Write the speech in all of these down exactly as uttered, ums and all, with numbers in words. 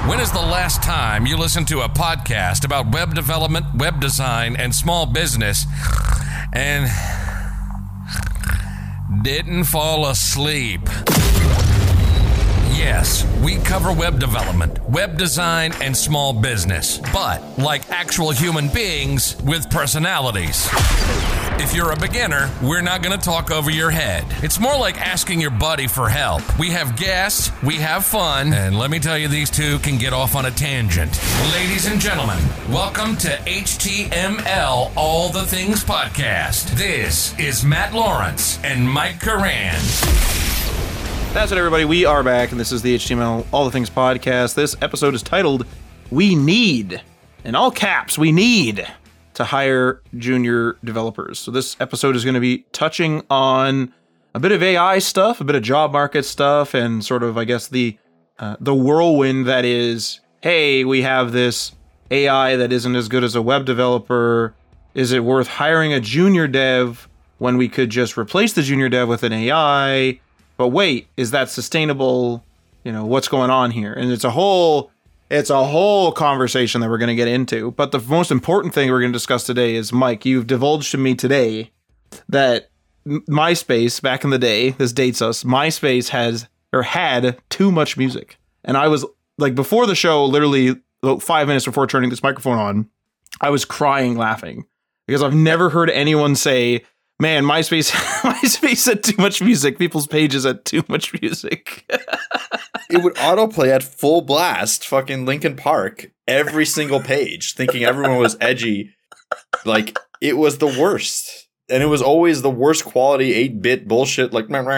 When is the last time you listened to a podcast about web development, web design, and small business and didn't fall asleep? Yes, we cover web development, web design, and small business, but like actual human beings with personalities. If you're a beginner, we're not going to talk over your head. It's more like asking your buddy for help. We have guests, we have fun, and let me tell you, these two can get off on a tangent. Ladies and gentlemen, welcome to H T M L All the Things Podcast. This is Matt Lawrence and Mike Curran. That's it, everybody. We are back, and this is the H T M L All the Things Podcast. This episode is titled, We Need, in all caps, we need to hire junior developers. So this episode is going to be touching on a bit of A I stuff, a bit of job market stuff, and sort of, I guess, the uh, the whirlwind that is, hey, we have this A I that isn't as good as a web developer. Is it worth hiring a junior dev when we could just replace the junior dev with an A I? But wait, is that sustainable? You know, what's going on here? And it's a whole... It's a whole conversation that we're going to get into. But the most important thing we're going to discuss today is, Mike, you've divulged to me today that MySpace, back in the day, this dates us, MySpace has, or had, too much music. And I was, like, before the show, literally about five minutes before turning this microphone on, I was crying laughing. Because I've never heard anyone say, man, MySpace, MySpace had too much music. People's pages had too much music. It would autoplay at full blast, fucking Linkin Park, every single page, thinking everyone was edgy. Like, it was the worst. And it was always the worst quality eight-bit bullshit, like, like,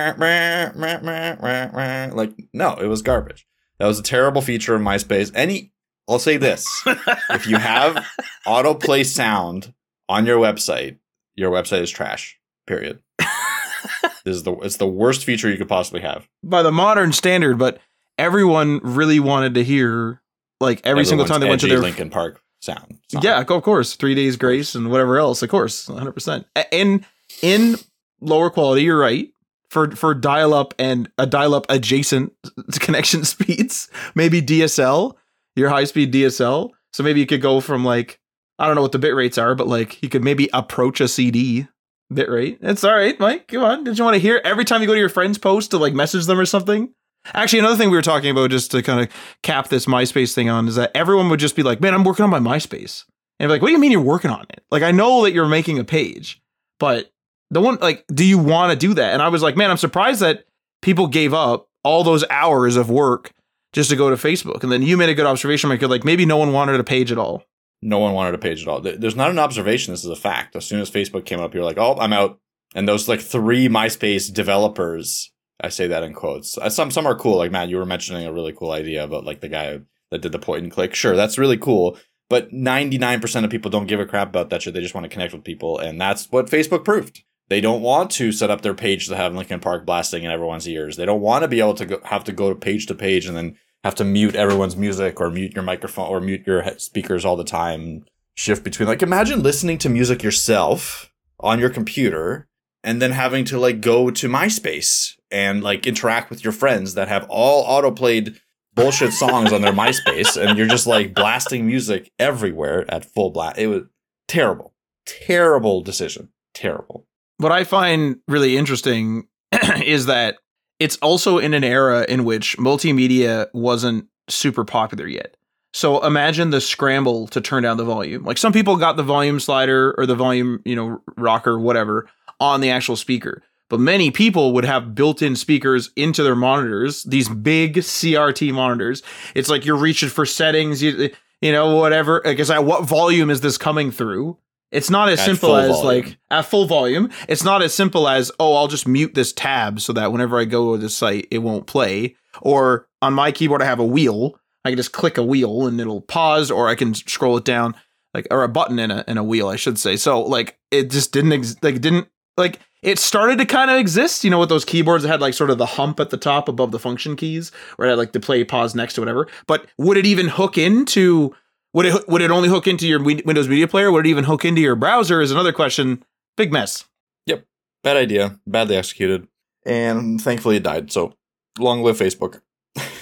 no, it was garbage. That was a terrible feature of MySpace. Any, I'll say this. If you have autoplay sound on your website, your website is trash, period. This is the it's the worst feature you could possibly have by the modern standard, but everyone really wanted to hear, like, every Everyone's single time they went to their Linkin Park sound. sound. Yeah, of course, Three Days Grace and whatever else, of course, one hundred percent. In in lower quality, you're right. For for dial up and a dial up adjacent connection speeds, maybe D S L, your high speed D S L. So maybe you could go from, like, I don't know what the bit rates are, but, like, you could maybe approach a C D bit rate. It's all right, Mike. Come on. Did you want to hear every time you go to your friend's post to, like, message them or something? Actually, another thing we were talking about, just to kind of cap this MySpace thing on, is that everyone would just be like, man, I'm working on my MySpace. And be like, what do you mean you're working on it? Like, I know that you're making a page, but the one, like, do you want to do that? And I was like, man, I'm surprised that people gave up all those hours of work just to go to Facebook. And then you made a good observation, Mike. You're like, maybe no one wanted a page at all. No one wanted a page at all. There's not an observation. This is a fact. As soon as Facebook came up, you're like, oh, I'm out. And those, like, three MySpace developers, I say that in quotes. Some some are cool. Like, Matt, you were mentioning a really cool idea about, like, the guy that did the point and click. Sure, that's really cool. But ninety-nine percent of people don't give a crap about that shit. They just want to connect with people. And that's what Facebook proved. They don't want to set up their page to have Linkin Park blasting in everyone's ears. They don't want to be able to go, have to go to page to page and then have to mute everyone's music or mute your microphone or mute your speakers all the time. Shift between, like, imagine listening to music yourself on your computer and then having to, like, go to MySpace and, like, interact with your friends that have all autoplayed bullshit songs on their MySpace, and you're just, like, blasting music everywhere at full blast. It was terrible, terrible decision. Terrible. What I find really interesting is that it's also in an era in which multimedia wasn't super popular yet. So imagine the scramble to turn down the volume. Like, some people got the volume slider or the volume, you know, rocker, whatever, on the actual speaker. But many people would have built-in speakers into their monitors, these big C R T monitors. It's like you're reaching for settings, you, you know, whatever. I guess, at what volume is this coming through? It's not as at simple as volume. like at full volume. It's not as simple as, oh, I'll just mute this tab so that whenever I go to the site, it won't play. Or on my keyboard, I have a wheel. I can just click a wheel and it'll pause, or I can scroll it down, like, or a button in a in a wheel, I should say. So, like, it just didn't ex- like it didn't like it started to kind of exist, you know, with those keyboards that had, like, sort of the hump at the top above the function keys, where it had, like, the play, pause, next to whatever. But would it even hook into Would it would it only hook into your Windows Media Player? Would it even hook into your browser is another question. Big mess. Yep. Bad idea. Badly executed. And thankfully it died. So long live Facebook.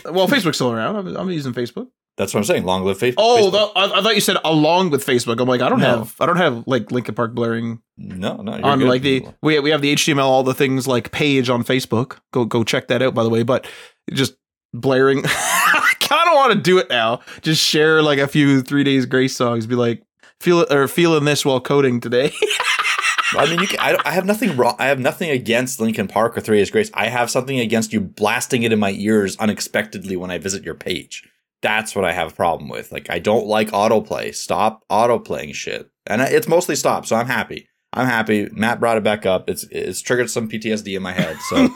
Well, Facebook's still around. I'm, I'm using Facebook. That's what I'm saying. Long live Facebook. Oh, Facebook. the, I, I thought you said along with Facebook. I'm like, I don't No. have, I don't have like Linkin Park blaring No, no. You're on good. like the we we have the H T M L, all the things like page on Facebook. Go go check that out, by the way. But just blaring, I kind of want to do it now. Just share like a few Three Days Grace songs. Be like, feel it or feeling this while coding today. I mean, you can, I, don't- I have nothing wrong. I have nothing against Linkin Park or Three Days Grace. I have something against you blasting it in my ears unexpectedly when I visit your page. That's what I have a problem with. Like, I don't like autoplay. Stop autoplaying shit. And it's mostly stopped, so I'm happy. I'm happy. Matt brought it back up. It's it's triggered some P T S D in my head. So,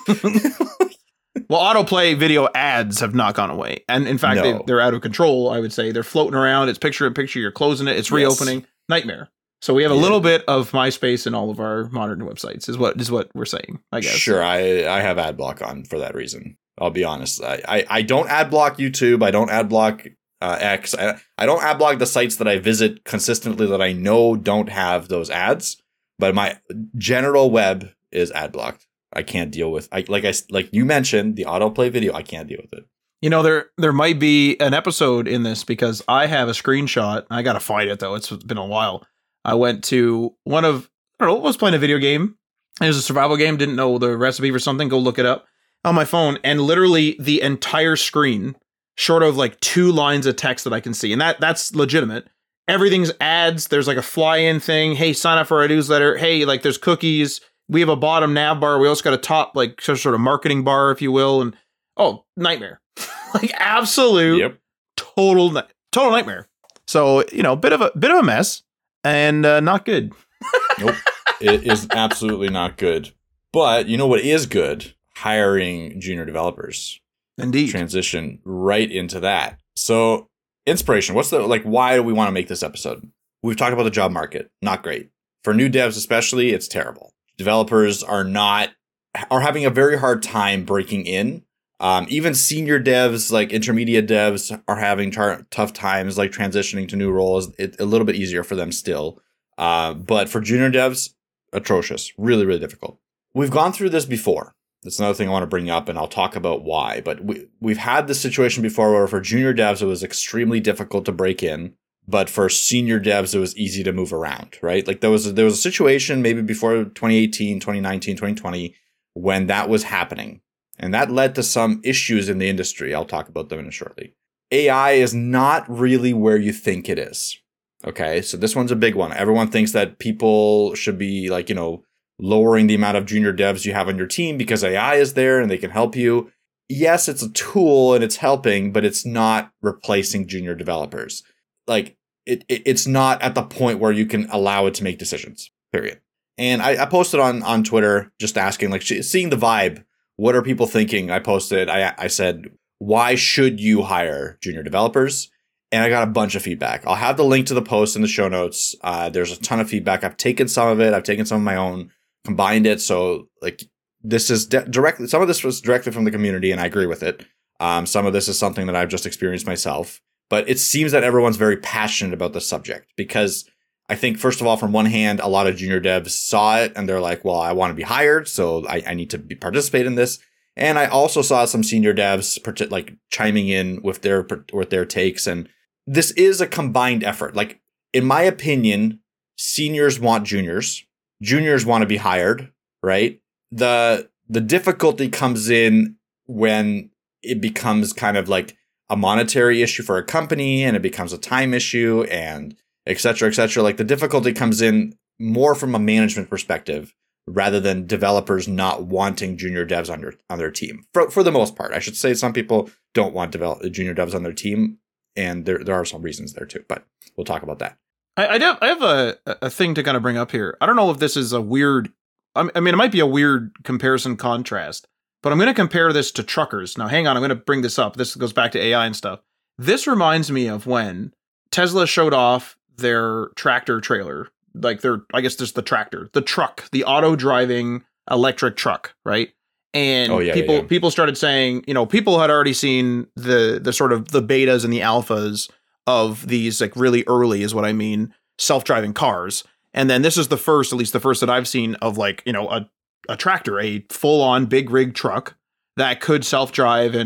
Well, autoplay video ads have not gone away, and in fact, No. they, they're out of control. I would say they're floating around. It's picture in picture. You're closing it. It's Yes. reopening. Nightmare. So we have a Yeah. little bit of MySpace in all of our modern websites. Is what is what we're saying. I guess. sure, I I have ad block on for that reason. I'll be honest. I I, I don't ad block YouTube. I don't ad block uh, X. I, I don't ad block the sites that I visit consistently that I know don't have those ads. But my general web is ad blocked. I can't deal with. I like I like you mentioned the autoplay video. I can't deal with it. You know, there there might be an episode in this because I have a screenshot. I gotta find it though. It's been a while. I went to one of I don't know. I was playing a video game. It was a survival game. Didn't know the recipe for something. Go look it up on my phone, and literally the entire screen, short of like two lines of text that I can see, and that that's legitimate. Everything's ads. There's like a fly-in thing. Hey, sign up for our newsletter. Hey, like there's cookies. We have a bottom nav bar. We also got a top like sort of marketing bar, if you will. And oh, nightmare. Like absolute Yep. total ni- total nightmare. So, you know, bit of a bit of a mess and uh, not good. Nope. It is absolutely not good. But you know what is good? Hiring junior developers. Indeed. Transition right into that. So, inspiration. What's the like why do we want to make this episode? We've talked about the job market. Not great. For new devs especially, it's terrible. Developers are not are having a very hard time breaking in. Um, even senior devs, like intermediate devs, are having tar- tough times, like transitioning to new roles. It's a little bit easier for them still. Uh, but for junior devs, atrocious. Really, really difficult. We've gone through this before. That's another thing I want to bring up, and I'll talk about why. But we, we've had this situation before where for junior devs, it was extremely difficult to break in. But for senior devs, it was easy to move around, right? Like there was a, there was a situation maybe before twenty eighteen, twenty nineteen, twenty twenty when that was happening. And that led to some issues in the industry. I'll talk about them in a shortly. A I is not really where you think it is. Okay, so this one's a big one. Everyone thinks that people should be like, you know, lowering the amount of junior devs you have on your team because A I is there and they can help you. Yes, it's a tool and it's helping, but it's not replacing junior developers. Like it, it it's not at the point where you can allow it to make decisions, period. And I, I posted on, on Twitter just asking, like, seeing the vibe. What are people thinking? I posted, I, I said, why should you hire junior developers? And I got a bunch of feedback. I'll have the link to the post in the show notes. Uh, there's a ton of feedback. I've taken some of it. I've taken some of my own, combined it. So like this is de- directly, some of this was directly from the community and I agree with it. Um, some of this is something that I've just experienced myself. But it seems that everyone's very passionate about the subject because I think, first of all, from one hand, a lot of junior devs saw it and they're like, well, I want to be hired, so I, I need to be, participate in this. And I also saw some senior devs like chiming in with their with their takes. And this is a combined effort. Like, in my opinion, seniors want juniors. Juniors want to be hired, right? The the difficulty comes in when it becomes kind of like a monetary issue for a company and it becomes a time issue and et cetera, et cetera. Like the difficulty comes in more from a management perspective rather than developers not wanting junior devs on their, on their team. For, for the most part, I should say some people don't want develop, junior devs on their team, and there there are some reasons there too, but we'll talk about that. I, I have, I have a, a thing to kind of bring up here. I don't know if this is a weird, I mean, it might be a weird comparison contrast, but I'm going to compare this to truckers. Now, hang on, I'm going to bring this up. This goes back to A I and stuff. This reminds me of when Tesla showed off their tractor trailer, like their, I guess just the tractor, the truck, the auto driving electric truck, right? And oh, yeah, people yeah, yeah. people started saying, you know, people had already seen the the sort of the betas and the alphas of these, like really early is what I mean, self-driving cars. And then this is the first, at least the first that I've seen of like, you know, a, a tractor, a full-on big rig truck that could self-drive and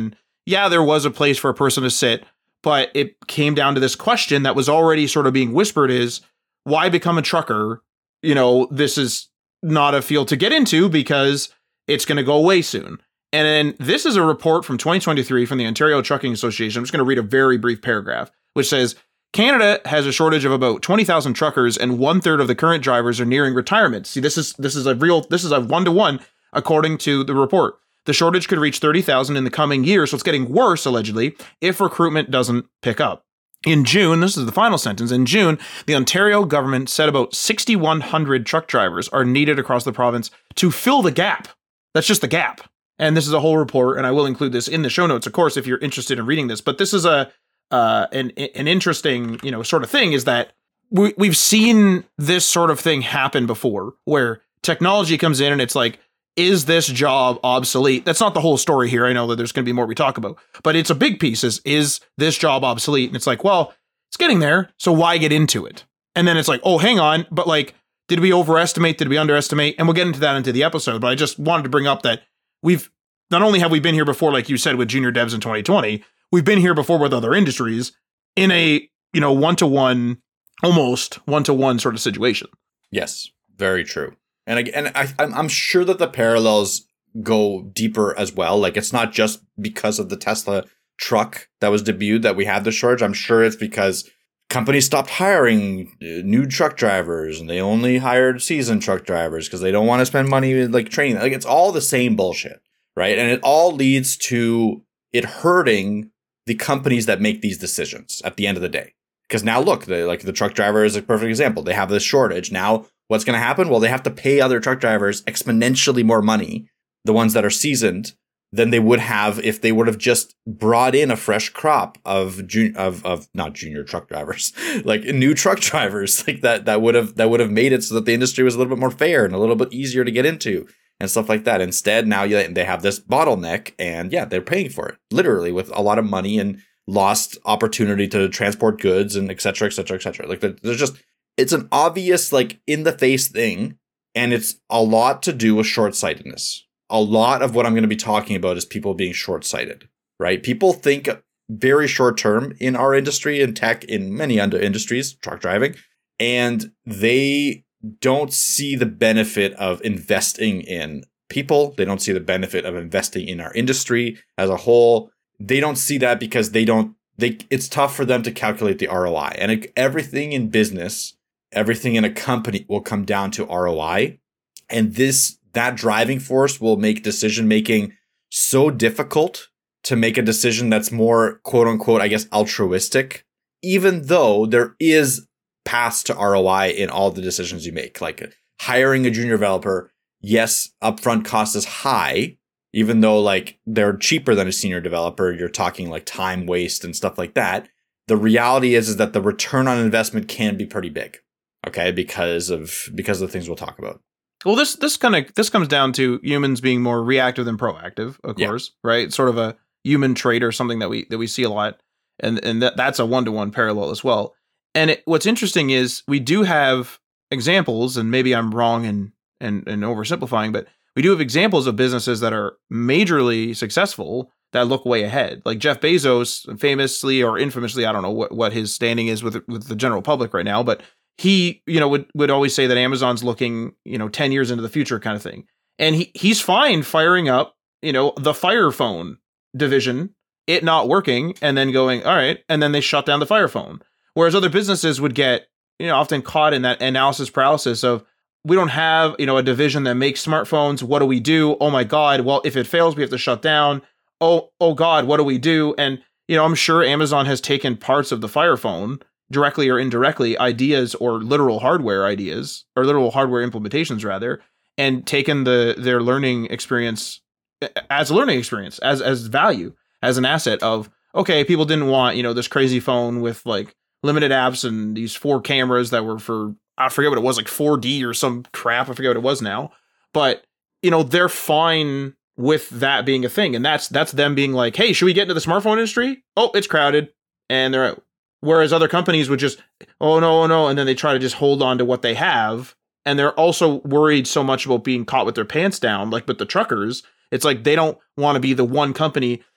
yeah, there was a place for a person to sit, but it came down to this question that was already sort of being whispered is, why become a trucker? You know, this is not a field to get into because it's going to go away soon. And then this is a report from twenty twenty-three from the Ontario Trucking Association. I'm just going to read a very brief paragraph, which says, Canada has a shortage of about twenty thousand truckers and one third of the current drivers are nearing retirement. See, this is this is a real, this is a one-to-one according to the report. The shortage could reach thirty thousand in the coming year, so it's getting worse, allegedly, if recruitment doesn't pick up. In June, this is the final sentence, in June, the Ontario government said about six thousand one hundred truck drivers are needed across the province to fill the gap. That's just the gap. And this is a whole report, and I will include this in the show notes, of course, if you're interested in reading this. But this is a uh, an an interesting, you know, sort of thing is that we, we've seen this sort of thing happen before, where technology comes in and it's like, is this job obsolete? That's not the whole story here. I know that there's going to be more we talk about, but it's a big piece is, is this job obsolete? And it's like, well, it's getting there, so why get into it? And then it's like, oh, hang on, but like, did we overestimate? Did we underestimate? And we'll get into that into the episode, but I just wanted to bring up that we've, not only have we been here before, like you said, with junior devs in twenty twenty, we've been here before with other industries in a, you know, one-to-one, almost one-to-one sort of situation. Yes, very true. And I, and I, I'm sure that the parallels go deeper as well. Like, it's not just because of the Tesla truck that was debuted that we had the shortage. I'm sure it's because companies stopped hiring new truck drivers and they only hired seasoned truck drivers because they don't want to spend money like training. Like, it's all the same bullshit, right? And it all leads to it hurting the companies that make these decisions at the end of the day. Because now look, the, like the truck driver is a perfect example. They have this shortage. Now what's going to happen? Well, they have to pay other truck drivers exponentially more money, the ones that are seasoned, than they would have if they would have just brought in a fresh crop of jun- of of not junior truck drivers, like new truck drivers, like that that would have that would have made it so that the industry was a little bit more fair and a little bit easier to get into and stuff like that. Instead, now you, they have this bottleneck, and yeah, they're paying for it literally with a lot of money and lost opportunity to transport goods and et cetera, et cetera, et cetera. Like there's just it's an obvious like in the face thing, and it's a lot to do with short-sightedness. A lot of what I'm going to be talking about is people being short-sighted, right? People think very short-term in our industry, in tech, in many other industries, truck driving, and they don't see the benefit of investing in people. They don't see the benefit of investing in our industry as a whole. They don't see that because they don't, they, it's tough for them to calculate the R O I. And it, everything in business, everything in a company will come down to R O I. And this, that driving force will make decision making so difficult to make a decision that's more quote unquote, I guess, altruistic, even though there is paths to R O I in all the decisions you make. Like hiring a junior developer, yes, upfront cost is high, even though like they're cheaper than a senior developer. You're talking like time waste and stuff like that. The reality is, is that the return on investment can be pretty big. Okay, because of because of the things we'll talk about. Well, this this kind of this comes down to humans being more reactive than proactive, of Yeah. course, right? It's sort of a human trait or something that we that we see a lot, and and that, that's a one to one parallel as well. And it, what's interesting is we do have examples, and maybe I'm wrong and and and oversimplifying, but we do have examples of businesses that are majorly successful that look way ahead. Like Jeff Bezos, famously or infamously, I don't know what, what his standing is with with the general public right now, but he, you know, would, would always say that Amazon's looking, you know, ten years into the future kind of thing. And he he's fine firing up, you know, the Fire Phone division, it not working, and then going, all right, and then they shut down the Fire Phone. Whereas other businesses would get, you know, often caught in that analysis paralysis of, we don't have, you know, a division that makes smartphones. What do we do? Oh my God. Well, if it fails, we have to shut down. Oh, oh God, what do we do? And, you know, I'm sure Amazon has taken parts of the Fire Phone, directly or indirectly, ideas or literal hardware ideas, or literal hardware implementations rather, and taken the their learning experience as a learning experience, as as value, as an asset of, okay, people didn't want, you know, this crazy phone with like limited apps and these four cameras that were for, I forget what it was, like four D or some crap. I forget what it was now. But, you know, they're fine with that being a thing. And that's that's them being like, hey, should we get into the smartphone industry? Oh, it's crowded. And they're out. Whereas other companies would just, oh, no, oh, no. And then they try to just hold on to what they have. And they're also worried so much about being caught with their pants down, like with the truckers. It's like they don't want to be the one company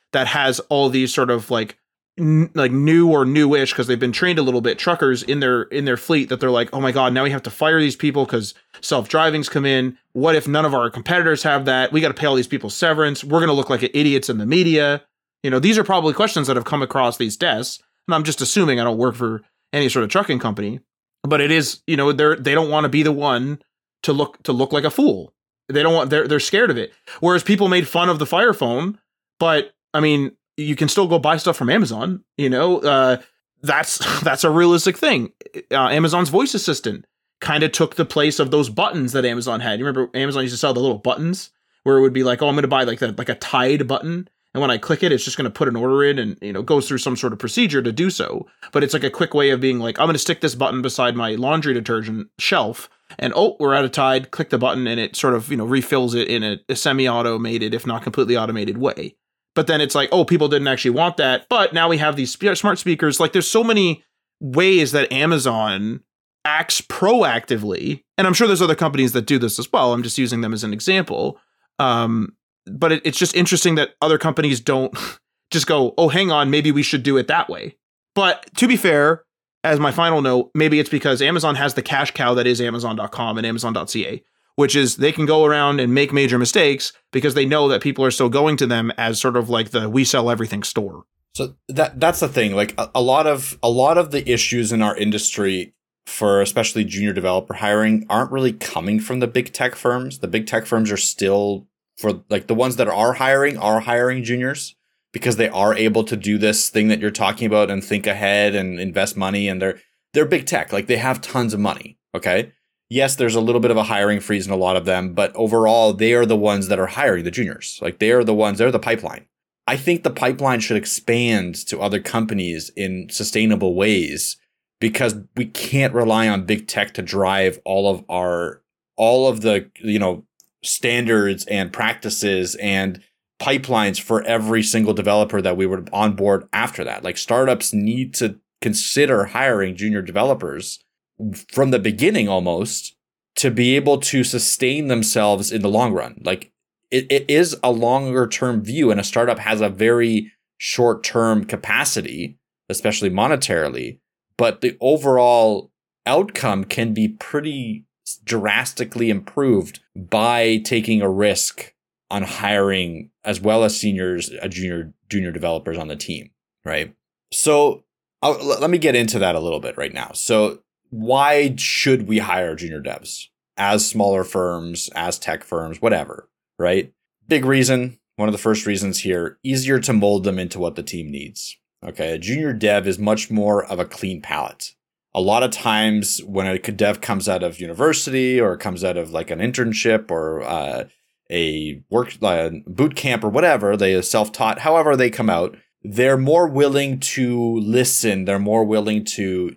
that has all these sort of like n- like new or newish, because they've been trained a little bit, truckers in their in their fleet that they're like, oh my God, now we have to fire these people because self-driving's come in. What if none of our competitors have that? We got to pay all these people severance. We're going to look like idiots in the media. You know, these are probably questions that have come across these desks. And I'm just assuming, I don't work for any sort of trucking company, but it is, you know, they're, they don't want to be the one to look, to look like a fool. They don't want, they're, they're scared of it. Whereas people made fun of the Fire Phone, but I mean, you can still go buy stuff from Amazon, you know, uh, that's, that's a realistic thing. Uh, Amazon's voice assistant kind of took the place of those buttons that Amazon had. You remember Amazon used to sell the little buttons where it would be like, oh, I'm going to buy like that, like a Tide button. And when I click it, it's just going to put an order in and, you know, goes through some sort of procedure to do so. But it's like a quick way of being like, I'm going to stick this button beside my laundry detergent shelf and, oh, we're out of Tide, click the button and it sort of, you know, refills it in a, a semi-automated, if not completely automated way. But then it's like, oh, people didn't actually want that. But now we have these sp- smart speakers. Like there's so many ways that Amazon acts proactively. And I'm sure there's other companies that do this as well. I'm just using them as an example. Um, but it, it's just interesting that other companies don't just go, oh, hang on, maybe we should do it that way. But to be fair, as my final note, maybe it's because Amazon has the cash cow that is Amazon dot com and Amazon dot C A, which is they can go around and make major mistakes because they know that people are still going to them as sort of like the we sell everything store. So that that's the thing. Like a, a lot of a lot of the issues in our industry for especially junior developer hiring aren't really coming from the big tech firms. The big tech firms are still, for like the ones that are hiring are hiring juniors because they are able to do this thing that you're talking about and think ahead and invest money, and they're they're big tech. Like they have tons of money. Okay. Yes, there's a little bit of a hiring freeze in a lot of them, but overall they are the ones that are hiring the juniors. Like they are the ones, they're the pipeline. I think the pipeline should expand to other companies in sustainable ways, because we can't rely on big tech to drive all of our, all of the, you know, standards and practices and pipelines for every single developer that we would onboard after that. Like startups need to consider hiring junior developers from the beginning almost to be able to sustain themselves in the long run. Like it, it is a longer term view, and a startup has a very short term capacity, especially monetarily. But the overall outcome can be pretty drastically improved by taking a risk on hiring as well as seniors, uh, junior, junior developers on the team, right? So I'll, let me get into that a little bit right now. So why should we hire junior devs as smaller firms, as tech firms, whatever, right? Big reason, one of the first reasons here, easier to mold them into what the team needs. Okay, a junior dev is much more of a clean palette. A lot of times when a dev comes out of university or comes out of like an internship or uh, a work uh, boot camp or whatever, they are self-taught, however they come out, they're more willing to listen. They're more willing to,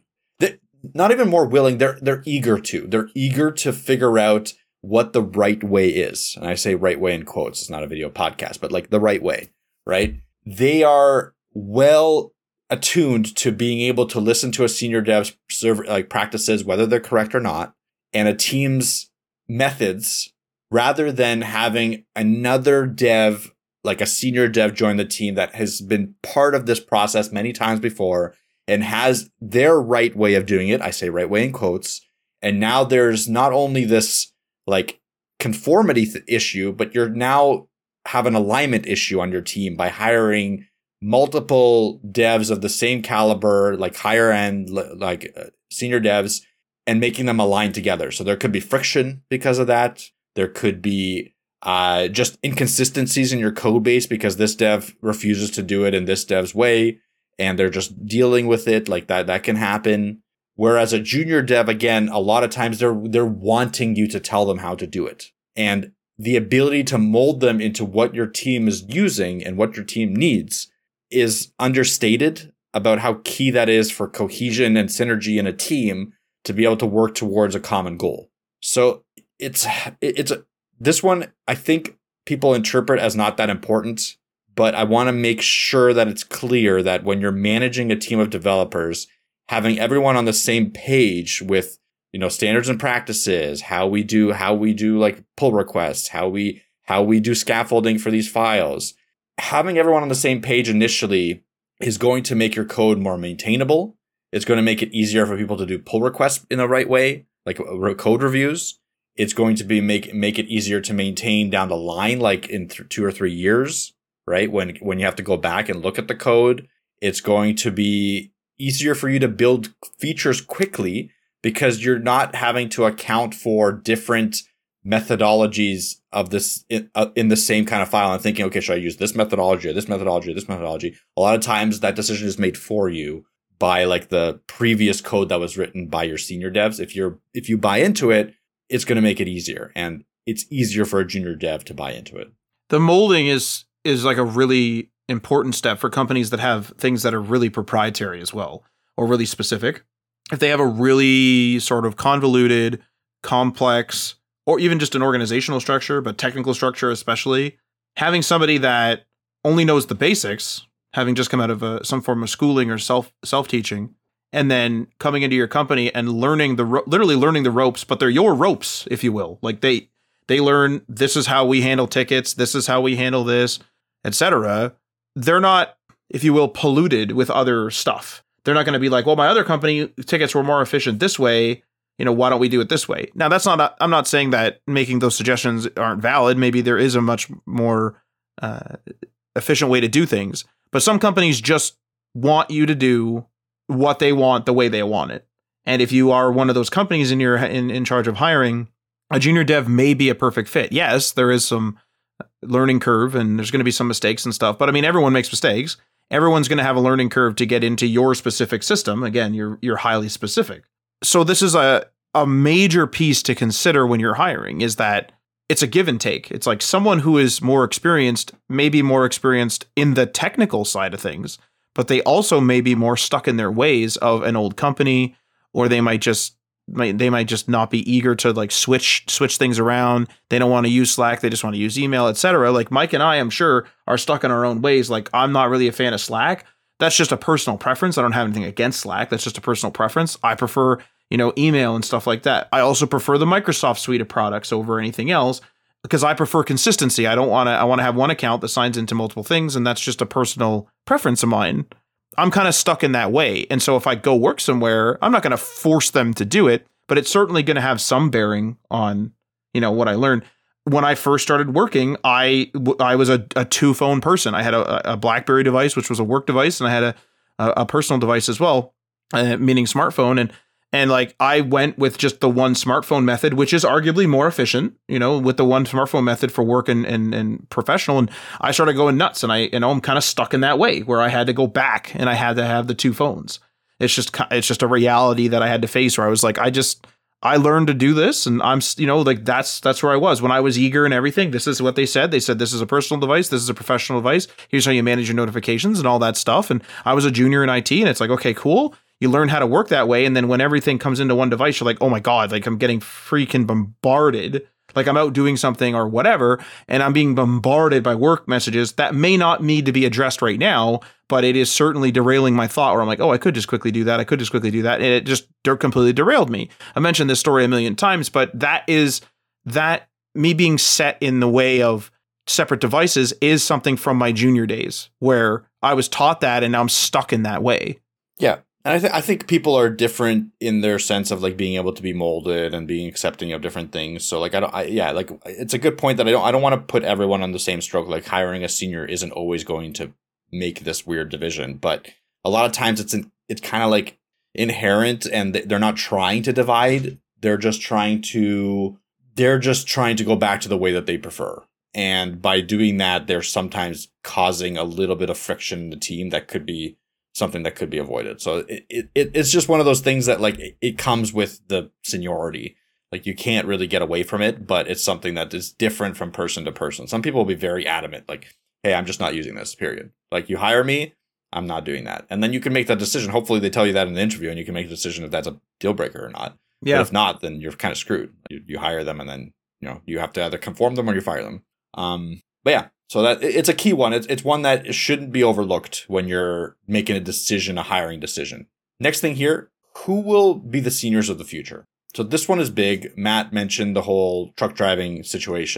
not even more willing, they're they're eager to. They're eager to figure out what the right way is. And I say right way in quotes. It's not a video podcast, but like the right way, right? They are well attuned to being able to listen to a senior dev's server, like practices, whether they're correct or not, and a team's methods, rather than having another dev, like a senior dev, join the team that has been part of this process many times before and has their right way of doing it. I say right way in quotes. And now there's not only this like conformity th- issue, but you're now have an alignment issue on your team by hiring multiple devs of the same caliber, like higher end, like uh, senior devs, and making them align together. So there could be friction because of that. There could be uh, just inconsistencies in your code base because this dev refuses to do it in this dev's way, and they're just dealing with it like that. That can happen. Whereas a junior dev, again, a lot of times they're they're wanting you to tell them how to do it, and the ability to mold them into what your team is using and what your team needs is understated about how key that is for cohesion and synergy in a team to be able to work towards a common goal. So it's it's a, this one I think people interpret as not that important, but I want to make sure that it's clear that when you're managing a team of developers, having everyone on the same page with, you know, standards and practices, how we do how we do like pull requests, how we how we do scaffolding for these files, having everyone on the same page initially is going to make your code more maintainable. It's going to make it easier for people to do pull requests in the right way, like code reviews. It's going to be make make it easier to maintain down the line, like in th- two or three years, right? When when you have to go back and look at the code, it's going to be easier for you to build features quickly because you're not having to account for different methodologies of this in, uh, in the same kind of file and thinking, okay, should I use this methodology or this methodology or this methodology? A lot of times that decision is made for you by like the previous code that was written by your senior devs. If you're if you buy into it, it's going to make it easier, and it's easier for a junior dev to buy into it. The molding is is like a really important step for companies that have things that are really proprietary as well, or really specific. If they have a really sort of convoluted, complex, or even just an organizational structure, but technical structure especially, having somebody that only knows the basics, having just come out of a, some form of schooling or self self-teaching, and then coming into your company and learning the ro- literally learning the ropes, but they're your ropes, if you will. Like they they learn, this is how we handle tickets, this is how we handle this, et cetera. They're not, if you will, polluted with other stuff. They're not going to be like, well, my other company tickets were more efficient this way. You know, why don't we do it this way? Now, that's not, I'm not saying that making those suggestions aren't valid. Maybe there is a much more uh, efficient way to do things. But some companies just want you to do what they want the way they want it. And if you are one of those companies and you're in, in charge of hiring, a junior dev may be a perfect fit. Yes, there is some learning curve and there's going to be some mistakes and stuff. But I mean, everyone makes mistakes. Everyone's going to have a learning curve to get into your specific system. Again, you're you're highly specific. So this is a, a major piece to consider when you're hiring, is that it's a give and take. It's like someone who is more experienced, may be more experienced in the technical side of things, but they also may be more stuck in their ways of an old company, or they might just might, they might just not be eager to like switch switch things around. They don't want to use Slack. They just want to use email, et cetera. Like Mike and I, I'm sure, are stuck in our own ways. Like I'm not really a fan of Slack. That's just a personal preference. I don't have anything against Slack. That's just a personal preference. I prefer, you know, email and stuff like that. I also prefer the Microsoft suite of products over anything else because I prefer consistency. I don't want to, I want to have one account that signs into multiple things. And that's just a personal preference of mine. I'm kind of stuck in that way. And so if I go work somewhere, I'm not going to force them to do it, but it's certainly going to have some bearing on, you know, what I learned. When I first started working, I, I was a, a two phone person. I had a, a BlackBerry device, which was a work device, and I had a, a, a personal device as well, uh, meaning smartphone. And, and like, I went with just the one smartphone method, which is arguably more efficient, you know, with the one smartphone method for work and, and, and professional. And I started going nuts, and I, you know, I'm kind of stuck in that way where I had to go back and I had to have the two phones. It's just, it's just a reality that I had to face where I was like, I just, I learned to do this, and I'm, you know, like that's, that's where I was when I was eager and everything. This is what they said. They said, this is a personal device. This is a professional device. Here's how you manage your notifications and all that stuff. And I was a junior in I T, and it's like, okay, cool. You learn how to work that way. And then when everything comes into one device, you're like, oh my God, like I'm getting freaking bombarded. Like I'm out doing something or whatever, and I'm being bombarded by work messages that may not need to be addressed right now, but it is certainly derailing my thought where I'm like, oh, I could just quickly do that. I could just quickly do that. And it just completely derailed me. I mentioned this story a million times, but that is that me being set in the way of separate devices is something from my junior days where I was taught that, and now I'm stuck in that way. Yeah. And I, th- I think people are different in their sense of like being able to be molded and being accepting of different things. So like, I don't, I, yeah, like it's a good point that I don't, I don't want to put everyone on the same stroke. Like hiring a senior isn't always going to make this weird division, but a lot of times it's, in, it's kind of like inherent, and they're not trying to divide. They're just trying to, they're just trying to go back to the way that they prefer. And by doing that, they're sometimes causing a little bit of friction in the team that could be something that could be avoided. So it, it it's just one of those things that like it, it comes with the seniority. Like you can't really get away from it, but it's something that is different from person to person. Some people will be very adamant, like, hey, I'm just not using this, period. Like you hire me, I'm not doing that. And then you can make that decision. Hopefully they tell you that in the interview, and you can make a decision if that's a deal breaker or not. Yeah. But if not, then you're kind of screwed. You, you hire them, and then, you know, you have to either conform them or you fire them. Um, but yeah. So that it's a key one. It's it's one that shouldn't be overlooked when you're making a decision, a hiring decision. Next thing here, who will be the seniors of the future? So this one is big. Matt mentioned the whole truck driving situation.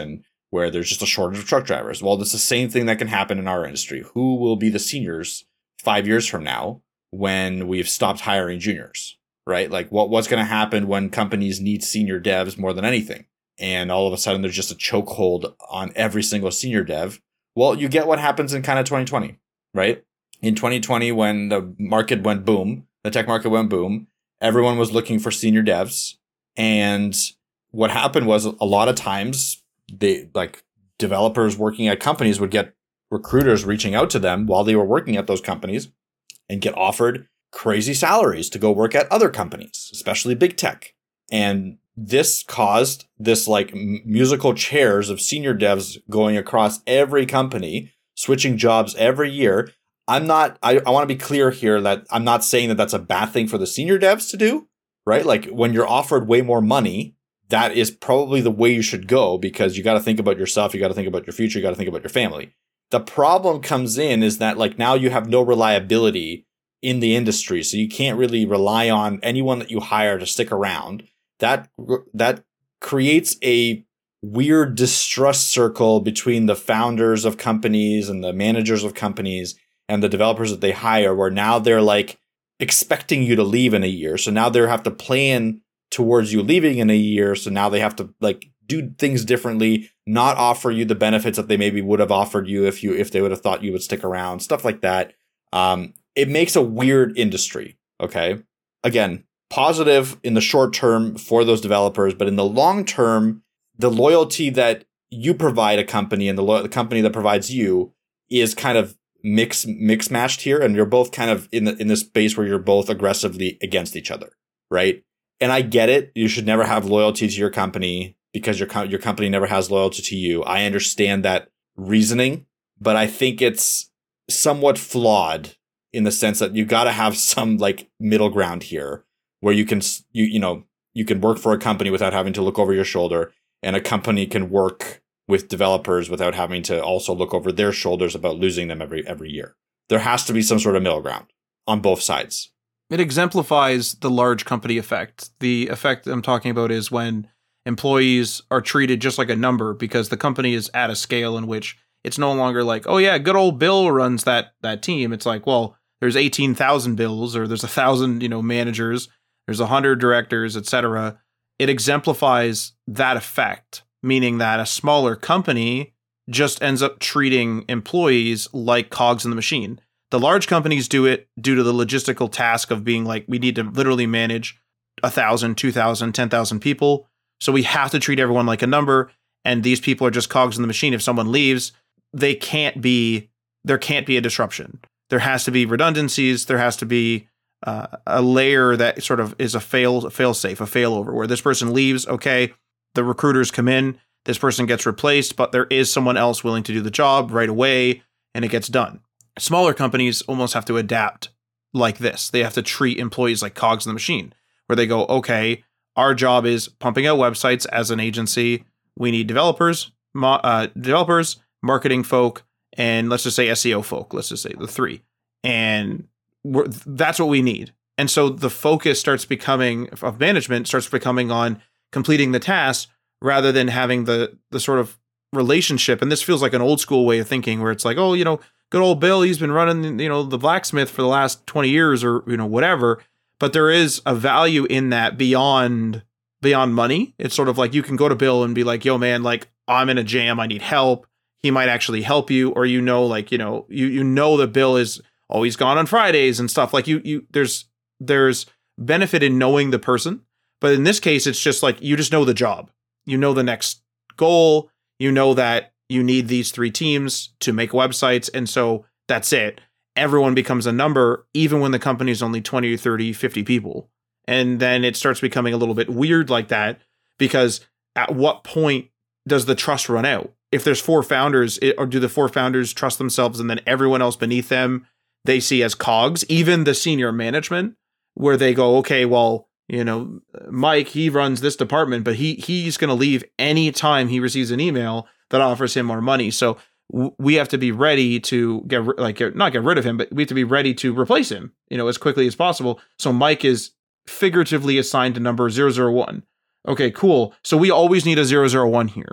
where there's just a shortage of truck drivers. Well, it's the same thing that can happen in our industry. Who will be the seniors five years from now when we've stopped hiring juniors, right? Like what, what's going to happen when companies need senior devs more than anything? And all of a sudden there's just a chokehold on every single senior dev. Well, you get what happens in kind of twenty twenty, right? In twenty twenty, when the market went boom, the tech market went boom, everyone was looking for senior devs. And what happened was a lot of times they like developers working at companies would get recruiters reaching out to them while they were working at those companies and get offered crazy salaries to go work at other companies, especially big tech. And this caused this like musical chairs of senior devs going across every company, switching jobs every year. I'm not, I, I want to be clear here that I'm not saying that that's a bad thing for the senior devs to do, right? Like when you're offered way more money, that is probably the way you should go because you got to think about yourself. You got to think about your future. You got to think about your family. The problem comes in is that like now you have no reliability in the industry. So you can't really rely on anyone that you hire to stick around. That, that creates a weird distrust circle between the founders of companies and the managers of companies and the developers that they hire, where now they're like expecting you to leave in a year. So now they have to plan towards you leaving in a year. So now they have to like do things differently, not offer you the benefits that they maybe would have offered you if you, if they would have thought you would stick around, stuff like that. Um, it makes a weird industry. Okay. Again, positive in the short term for those developers, but in the long term, the loyalty that you provide a company and the, lo- the company that provides you is kind of mix, mix matched here. And you're both kind of in the, in this space where you're both aggressively against each other. Right. And I get it. You should never have loyalty to your company because your co- your company never has loyalty to you. I understand that reasoning, but I think it's somewhat flawed in the sense that you got to have some like middle ground here where you can, you, you know, you can work for a company without having to look over your shoulder, and a company can work with developers without having to also look over their shoulders about losing them every, every year. There has to be some sort of middle ground on both sides. It exemplifies the large company effect. The effect I'm talking about is when employees are treated just like a number because the company is at a scale in which it's no longer like, oh yeah, good old Bill runs that that team. It's like, well, there's eighteen thousand Bills, or there's a thousand, you know, managers, there's a hundred directors, et cetera. It exemplifies that effect, meaning that a smaller company just ends up treating employees like cogs in the machine. The large companies do it due to the logistical task of being like, we need to literally manage a thousand, two thousand, ten thousand people. So we have to treat everyone like a number. And these people are just cogs in the machine. If someone leaves, they can't be, there can't be a disruption. There has to be redundancies. There has to be uh, a layer that sort of is a fail, fail safe, a failover where this person leaves. Okay. The recruiters come in, this person gets replaced, but there is someone else willing to do the job right away and it gets done. Smaller companies almost have to adapt like this. They have to treat employees like cogs in the machine, where they go, okay, our job is pumping out websites as an agency. We need developers, mo- uh, developers, marketing folk, and let's just say S E O folk. Let's just say the three. And we're, that's what we need. And so the focus starts becoming, of management, starts becoming on completing the task rather than having the the sort of relationship. And this feels like an old school way of thinking where it's like, oh, you know, good old Bill, he's been running, you know, the blacksmith for the last twenty years or, you know, whatever. But there is a value in that beyond beyond money. It's sort of like you can go to Bill and be like, yo, man, like I'm in a jam. I need help. He might actually help you. Or, you know, like, you know, you, you know, that Bill is always gone on Fridays and stuff like you, you, there's, there's benefit in knowing the person. But in this case, it's just like, you just know the job, you know, the next goal, you know, that you need these three teams to make websites. And so that's it. Everyone becomes a number, even when the company is only twenty or thirty, fifty people. And then it starts becoming a little bit weird like that, because at what point does the trust run out? If there's four founders, it, or do the four founders trust themselves and then everyone else beneath them they see as cogs, even the senior management, where they go, okay, well, you know, Mike, he runs this department, but he he's going to leave any time he receives an email that offers him more money. So w- we have to be ready to get, like, get, not get rid of him, but we have to be ready to replace him, you know, as quickly as possible. So Mike is figuratively assigned to number zero zero one. Okay, cool. So we always need a zero zero one here.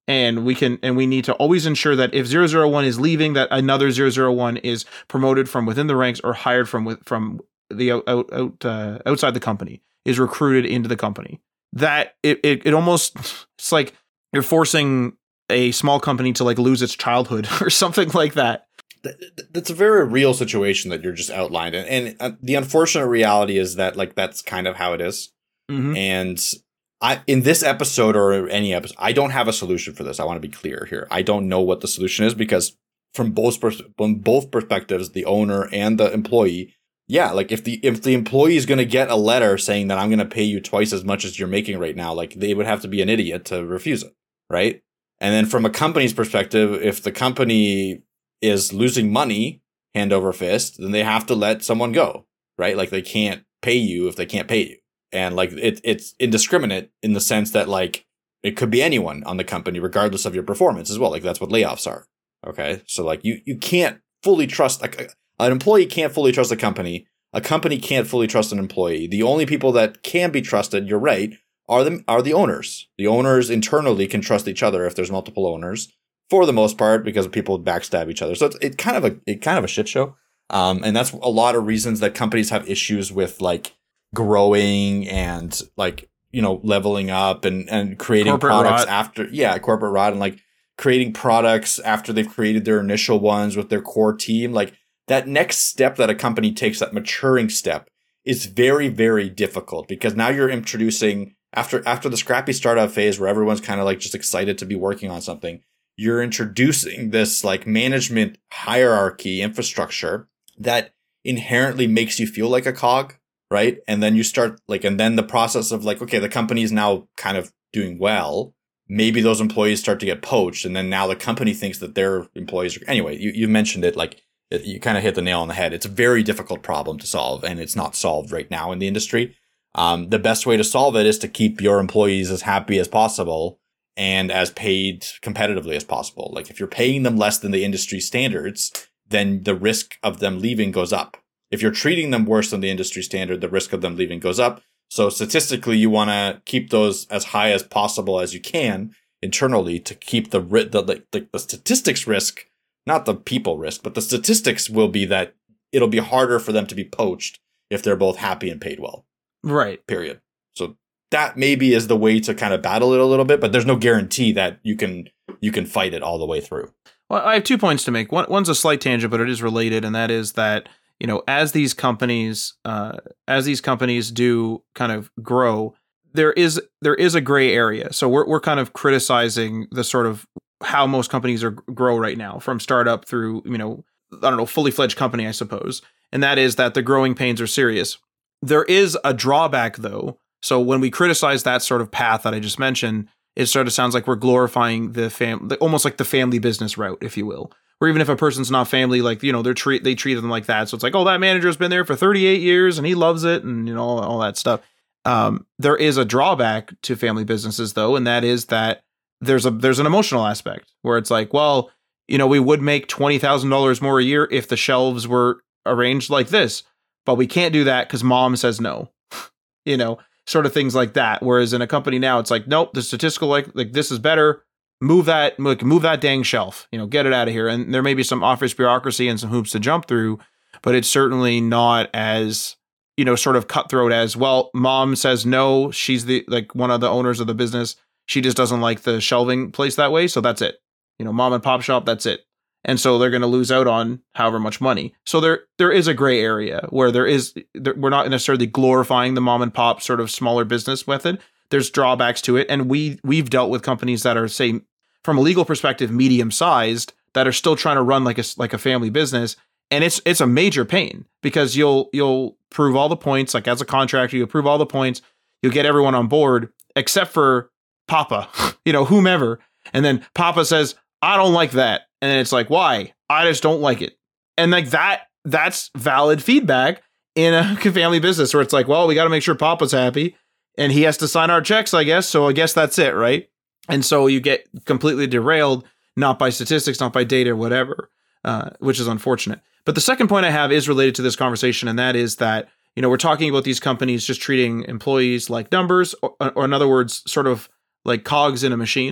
And we can, and we need to always ensure that if zero zero one is leaving, that another zero zero one is promoted from within the ranks or hired from with, from the out, out, out uh, outside the company, is recruited into the company. That it, it, it almost, it's like you're forcing a small company to like lose its childhood or something like that. That's a very real situation that you're just outlined. And, and the unfortunate reality is that like, that's kind of how it is. Mm-hmm. And I, in this episode or any episode, I don't have a solution for this. I want to be clear here. I don't know what the solution is because from both pers- from both perspectives, the owner and the employee, yeah, like if the if the employee is going to get a letter saying that I'm going to pay you twice as much as you're making right now, like they would have to be an idiot to refuse it, right? And then from a company's perspective, if the company is losing money hand over fist, then they have to let someone go, right? Like they can't pay you if they can't pay you. And like it, it's indiscriminate in the sense that like it could be anyone on the company, regardless of your performance as well. Like that's what layoffs are. Okay. So like you, you can't fully trust like an employee can't fully trust a company. A company can't fully trust an employee. The only people that can be trusted, you're right, are the, are the owners. The owners internally can trust each other if there's multiple owners for the most part, because people backstab each other. So it's it kind of a, it kind of a shit show. Um, and that's a lot of reasons that companies have issues with like, growing and like, you know, leveling up and, and creating corporate products rot. after, yeah, corporate rot and like creating products after they've created their initial ones with their core team. Like that next step that a company takes, that maturing step is very, very difficult because now you're introducing after, after the scrappy startup phase where everyone's kind of like just excited to be working on something, you're introducing this like management hierarchy infrastructure that inherently makes you feel like a cog. Right. And then you start like, and then the process of like, okay, the company is now kind of doing well. Maybe those employees start to get poached. And then now the company thinks that their employees are, anyway, you, you mentioned it, like it, you kind of hit the nail on the head. It's a very difficult problem to solve and it's not solved right now in the industry. Um, the best way to solve it is to keep your employees as happy as possible and as paid competitively as possible. Like if you're paying them less than the industry standards, then the risk of them leaving goes up. If you're treating them worse than the industry standard, the risk of them leaving goes up. So statistically, you want to keep those as high as possible as you can internally to keep the, the, the, the statistics risk, not the people risk, but the statistics will be that it'll be harder for them to be poached if they're both happy and paid well. Right. Period. So that maybe is the way to kind of battle it a little bit, but there's no guarantee that you can, you can fight it all the way through. Well, I have two points to make. One, one's a slight tangent, but it is related. And that is that, you know, as these companies, uh, as these companies do kind of grow, there is there is a gray area. So we're we're kind of criticizing the sort of how most companies are grow right now, from startup through, you know, I don't know, fully fledged company, I suppose. And that is that the growing pains are serious. There is a drawback, though. So when we criticize that sort of path that I just mentioned, it sort of sounds like we're glorifying the fam, almost like the family business route, if you will. Or even if a person's not family, like, you know, they're treat they treat them like that. So it's like, oh, that manager's been there for thirty-eight years and he loves it and, you know, all, all that stuff. Um, there is a drawback to family businesses, though, and that is that there's a there's an emotional aspect where it's like, well, you know, we would make twenty thousand dollars more a year if the shelves were arranged like this, but we can't do that because mom says no, you know, sort of things like that. Whereas in a company now, it's like, nope, the statistical like like this is better. Move that, move that dang shelf, you know, get it out of here. And there may be some office bureaucracy and some hoops to jump through, but it's certainly not as, you know, sort of cutthroat as, well, mom says no, she's the, like one of the owners of the business. She just doesn't like the shelving place that way. So that's it. You know, mom and pop shop, that's it. And so they're going to lose out on however much money. So there, there is a gray area where there is, there, we're not necessarily glorifying the mom and pop sort of smaller business method. There's drawbacks to it. And we, we've dealt with companies that are, say, from a legal perspective, medium sized, that are still trying to run like a, like a family business. And it's, it's a major pain because you'll, you'll prove all the points, like as a contractor, you'll prove all the points, you'll get everyone on board except for Papa, you know, whomever. And then Papa says, I don't like that. And then it's like, why? I just don't like it. And like that, that's valid feedback in a family business where it's like, well, we got to make sure Papa's happy and he has to sign our checks, I guess. So I guess that's it. Right. And so you get completely derailed, not by statistics, not by data or whatever, uh, which is unfortunate. But the second point I have is related to this conversation. And that is that, you know, we're talking about these companies just treating employees like numbers, or, or in other words, sort of like cogs in a machine.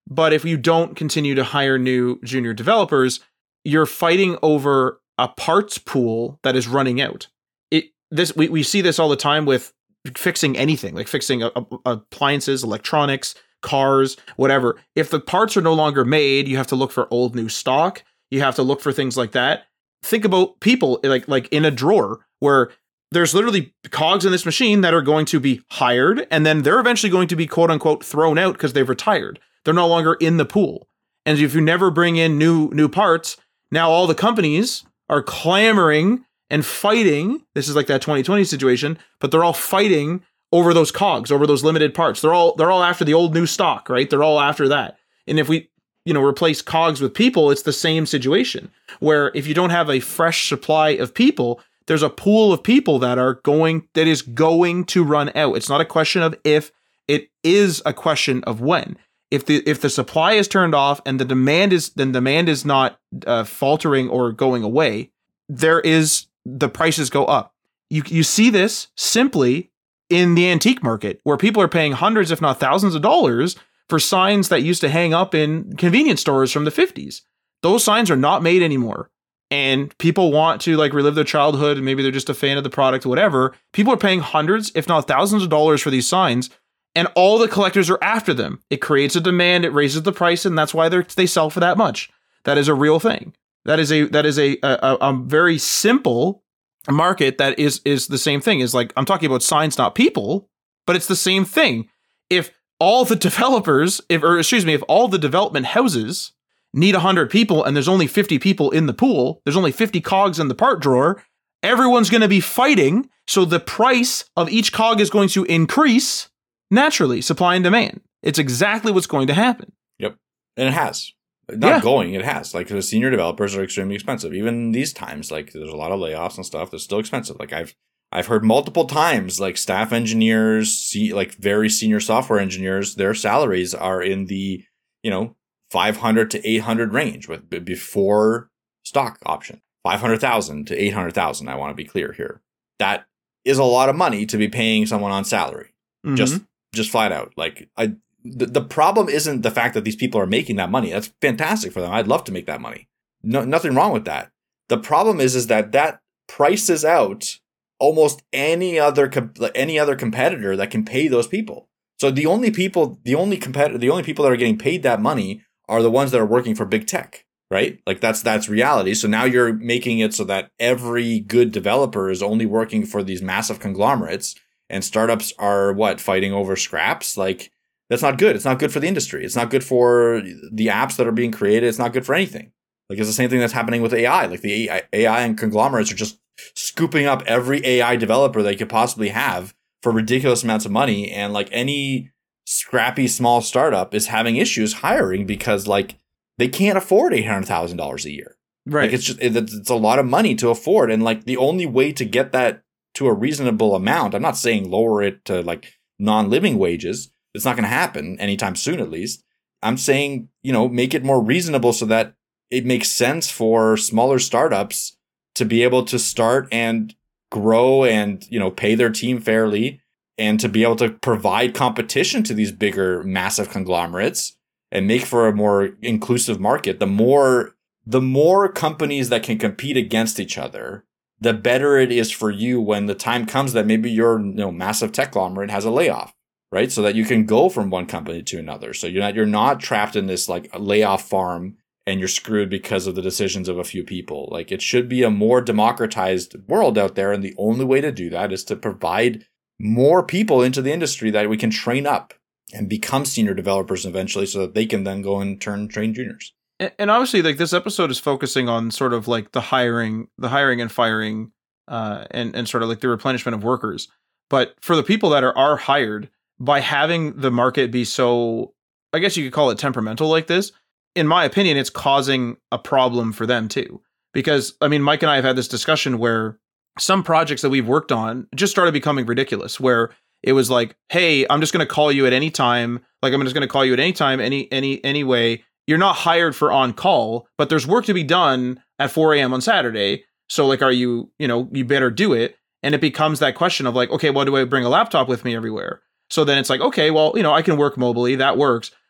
But if you don't continue to hire new junior developers, you're fighting over a parts pool that is running out. It this we, we see this all the time with fixing anything, like fixing a, a, appliances, electronics, cars, whatever. If the parts are no longer made, you have to look for old new stock. You have to look for things like that. Think about people like like in a drawer where there's literally cogs in this machine that are going to be hired, and then they're eventually going to be quote unquote thrown out because they've retired. They're no longer in the pool. And if you never bring in new new parts, now all the companies are clamoring and fighting. This is like that twenty twenty situation, but they're all fighting over those cogs, over those limited parts. They're all they're all after the old new stock, right? They're all after that. And if we, you know, replace cogs with people, it's the same situation where if you don't have a fresh supply of people, there's a pool of people that are going that is going to run out. It's not a question of if, it is a question of when. If the if the supply is turned off and the demand is then demand is not uh, faltering or going away, there is the prices go up. You you see this simply in the antique market where people are paying hundreds, if not thousands of dollars for signs that used to hang up in convenience stores from the fifties. Those signs are not made anymore. And people want to like relive their childhood and maybe they're just a fan of the product, whatever. People are paying hundreds, if not thousands of dollars for these signs. And all the collectors are after them. It creates a demand. It raises the price, and that's why they they sell for that much. That is a real thing. That is a that is a a, a very simple market that is is the same thing. Is like I'm talking about signs, not people, but it's the same thing. If all the developers, if or excuse me, if all the development houses need one hundred people and there's only fifty people in the pool, there's only fifty cogs in the part drawer, everyone's going to be fighting. So the price of each cog is going to increase. Naturally, supply and demand. It's exactly what's going to happen. Yep. And it has. Not yeah. going, it has. Like the senior developers are extremely expensive. Even these times, like there's a lot of layoffs and stuff that's still expensive. Like I've I've heard multiple times, like staff engineers, see, like very senior software engineers, their salaries are in the, you know, five hundred to eight hundred range with before stock option. five hundred thousand to eight hundred thousand. I want to be clear here. That is a lot of money to be paying someone on salary. Mm-hmm. Just Just flat out. Like I, the, the problem isn't the fact that these people are making that money. That's fantastic for them. I'd love to make that money. No, nothing wrong with that. The problem is, is that that prices out almost any other, any other competitor that can pay those people. So the only people, the only competitor, the only people that are getting paid that money are the ones that are working for big tech, right? Like that's, that's reality. So now you're making it so that every good developer is only working for these massive conglomerates. And startups are what, fighting over scraps? Like that's not good. It's not good for the industry. It's not good for the apps that are being created. It's not good for anything. Like it's the same thing that's happening with A I. Like the A I and conglomerates are just scooping up every A I developer they could possibly have for ridiculous amounts of money. And like any scrappy small startup is having issues hiring because like they can't afford eight hundred thousand dollars a year. Right. Like it's just, it's a lot of money to afford. And like the only way to get that to a reasonable amount, I'm not saying lower it to like non-living wages. It's not going to happen anytime soon, at least. I'm saying, you know, make it more reasonable so that it makes sense for smaller startups to be able to start and grow and, you know, pay their team fairly and to be able to provide competition to these bigger, massive conglomerates and make for a more inclusive market. The more, the more companies that can compete against each other, the better it is for you when the time comes that maybe your, you know, massive tech conglomerate has a layoff, right? So that you can go from one company to another. So you're not, you're not trapped in this like layoff farm and you're screwed because of the decisions of a few people. Like it should be a more democratized world out there. And the only way to do that is to provide more people into the industry that we can train up and become senior developers eventually so that they can then go and turn train juniors. And obviously, like this episode is focusing on sort of like the hiring, the hiring and firing, uh, and and sort of like the replenishment of workers. But for the people that are are hired, by having the market be so, I guess you could call it temperamental like this, in my opinion, it's causing a problem for them too. Because I mean, Mike and I have had this discussion where some projects that we've worked on just started becoming ridiculous, where it was like, hey, I'm just going to call you at any time. Like I'm just going to call you at any time, any any any way. You're not hired for on call, but there's work to be done at four a.m. on Saturday. So like, are you, you know, you better do it. And it becomes that question of like, okay, well, do I bring a laptop with me everywhere? So then it's like, okay, well, you know, I can work mobily. That works.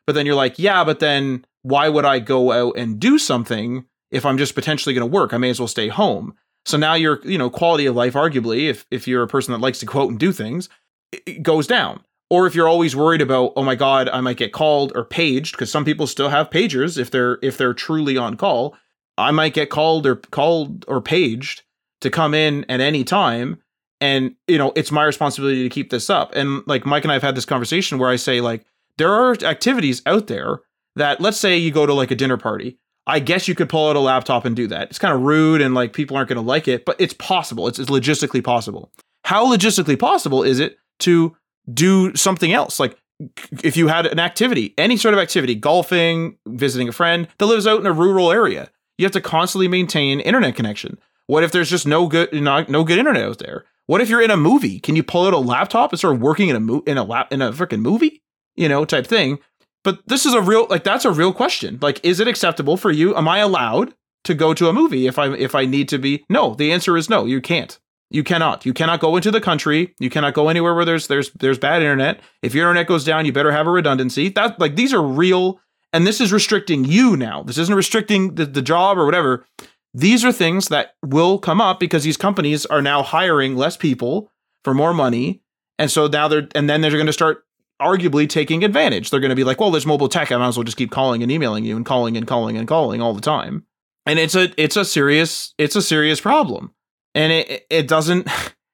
But then you're like, yeah, but then why would I go out and do something if I'm just potentially going to work? I may as well stay home. So now your, you know, quality of life, arguably, if if you're a person that likes to go out and do things, it goes down. Or if you're always worried about, oh my God, I might get called or paged, because some people still have pagers if they're if they're truly on call. I might get called or called or paged to come in at any time. And, you know, it's my responsibility to keep this up. And like Mike and I have had this conversation where I say, like, there are activities out there that, let's say you go to like a dinner party. I guess you could pull out a laptop and do that. It's kind of rude and like people aren't going to like it, but it's possible. It's, it's logistically possible. How logistically possible is it to do something else? Like if you had an activity, any sort of activity, golfing, visiting a friend that lives out in a rural area, you have to constantly maintain internet connection. What if there's just no good, no, no good internet out there? What if you're in a movie? Can you pull out a laptop and start working in a mo- in a lap in a freaking movie, you know, type thing? But this is a real, like, that's a real question. Like, is it acceptable for you? Am I allowed to go to a movie if I if I need to be? No, the answer is no. You can't. You cannot. You cannot go into the country. You cannot go anywhere where there's there's there's bad internet. If your internet goes down, you better have a redundancy. That like these are real, and this is restricting you now. This isn't restricting the, the job or whatever. These are things that will come up because these companies are now hiring less people for more money, and so now they're and then they're going to start arguably taking advantage. They're going to be like, well, there's mobile tech. I might as well just keep calling and emailing you and calling and calling and calling all the time. And it's a it's a serious it's a serious problem. And it it doesn't.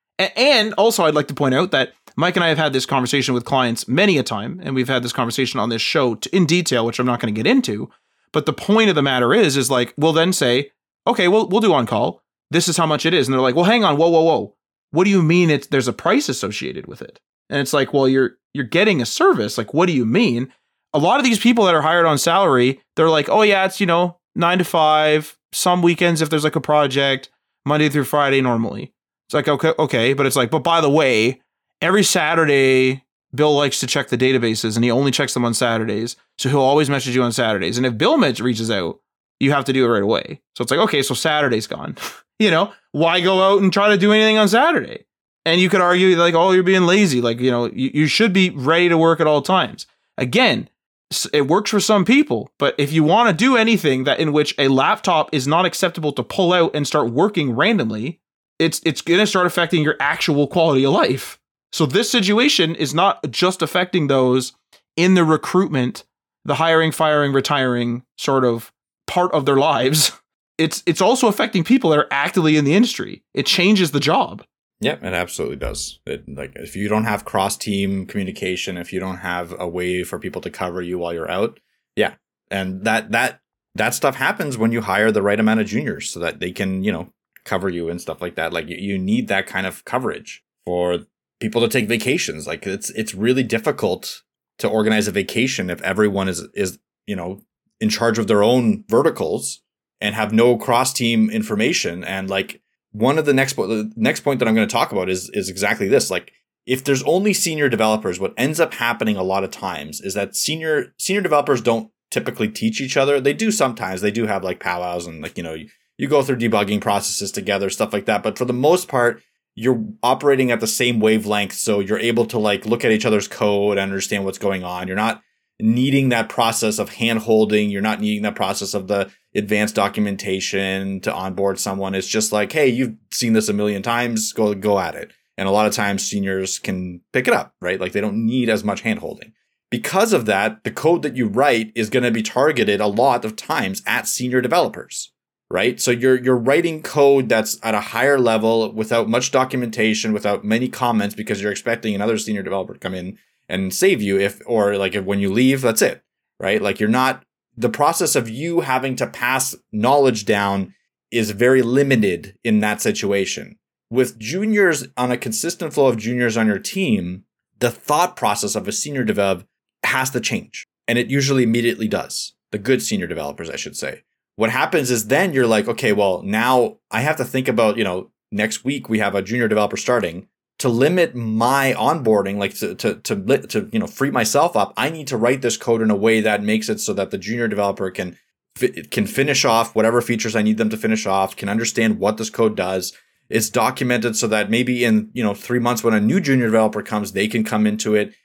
And also, I'd like to point out that Mike and I have had this conversation with clients many a time, and we've had this conversation on this show in detail, which I'm not going to get into. But the point of the matter is, is like, we'll then say, okay, we'll we'll do on call. This is how much it is, and they're like, well, hang on, whoa, whoa, whoa. What do you mean? It's there's a price associated with it? And it's like, well, you're you're getting a service. Like, what do you mean? A lot of these people that are hired on salary, they're like, oh yeah, it's, you know, nine to five, some weekends if there's like a project, Monday through Friday normally. It's like, okay, okay. But it's like, but by the way, every Saturday, Bill likes to check the databases and he only checks them on Saturdays. So he'll always message you on Saturdays. And if Bill reaches out, you have to do it right away. So it's like, okay, so Saturday's gone. You know, why go out and try to do anything on Saturday? And you could argue like, oh, you're being lazy. Like, you know, you, you should be ready to work at all times. Again, it works for some people, but if you want to do anything that in which a laptop is not acceptable to pull out and start working randomly, it's it's going to start affecting your actual quality of life. So this situation is not just affecting those in the recruitment, the hiring, firing, retiring sort of part of their lives. It's it's also affecting people that are actively in the industry. It changes the job. Yeah, it absolutely does. It, like if you don't have cross-team communication, if you don't have a way for people to cover you while you're out, yeah, and that that that stuff happens when you hire the right amount of juniors so that they can, you know, cover you and stuff like that. Like you, you need that kind of coverage for people to take vacations. Like it's it's really difficult to organize a vacation if everyone is is you know in charge of their own verticals and have no cross-team information. And like one of the next the next point that I'm going to talk about is is exactly this. Like if there's only senior developers, what ends up happening a lot of times is that senior senior developers don't typically teach each other. They do sometimes. They do have like powwows and like, you know, you, you go through debugging processes together, stuff like that. But for the most part, you're operating at the same wavelength. So you're able to like look at each other's code and understand what's going on. You're not needing that process of hand holding. You're not needing that process of the advanced documentation to onboard someone. It's just like, hey, you've seen this a million times, go, go at it. And a lot of times seniors can pick it up, right? Like they don't need as much hand holding. Because of that, the code that you write is going to be targeted a lot of times at senior developers, right? So you're, you're writing code that's at a higher level without much documentation, without many comments, because you're expecting another senior developer to come in and save you if, or like if when you leave, that's it, right? Like you're not, the process of you having to pass knowledge down is very limited in that situation. With juniors, on a consistent flow of juniors on your team, the thought process of a senior dev has to change. And it usually immediately does. The good senior developers, I should say. What happens is then you're like, okay, well, now I have to think about, you know, next week we have a junior developer starting. To limit my onboarding, like to, to, to, to, you know, free myself up, I need to write this code in a way that makes it so that the junior developer can, can finish off whatever features I need them to finish off, can understand what this code does. It's documented so that maybe in, you know, three months when a new junior developer comes, they can come into it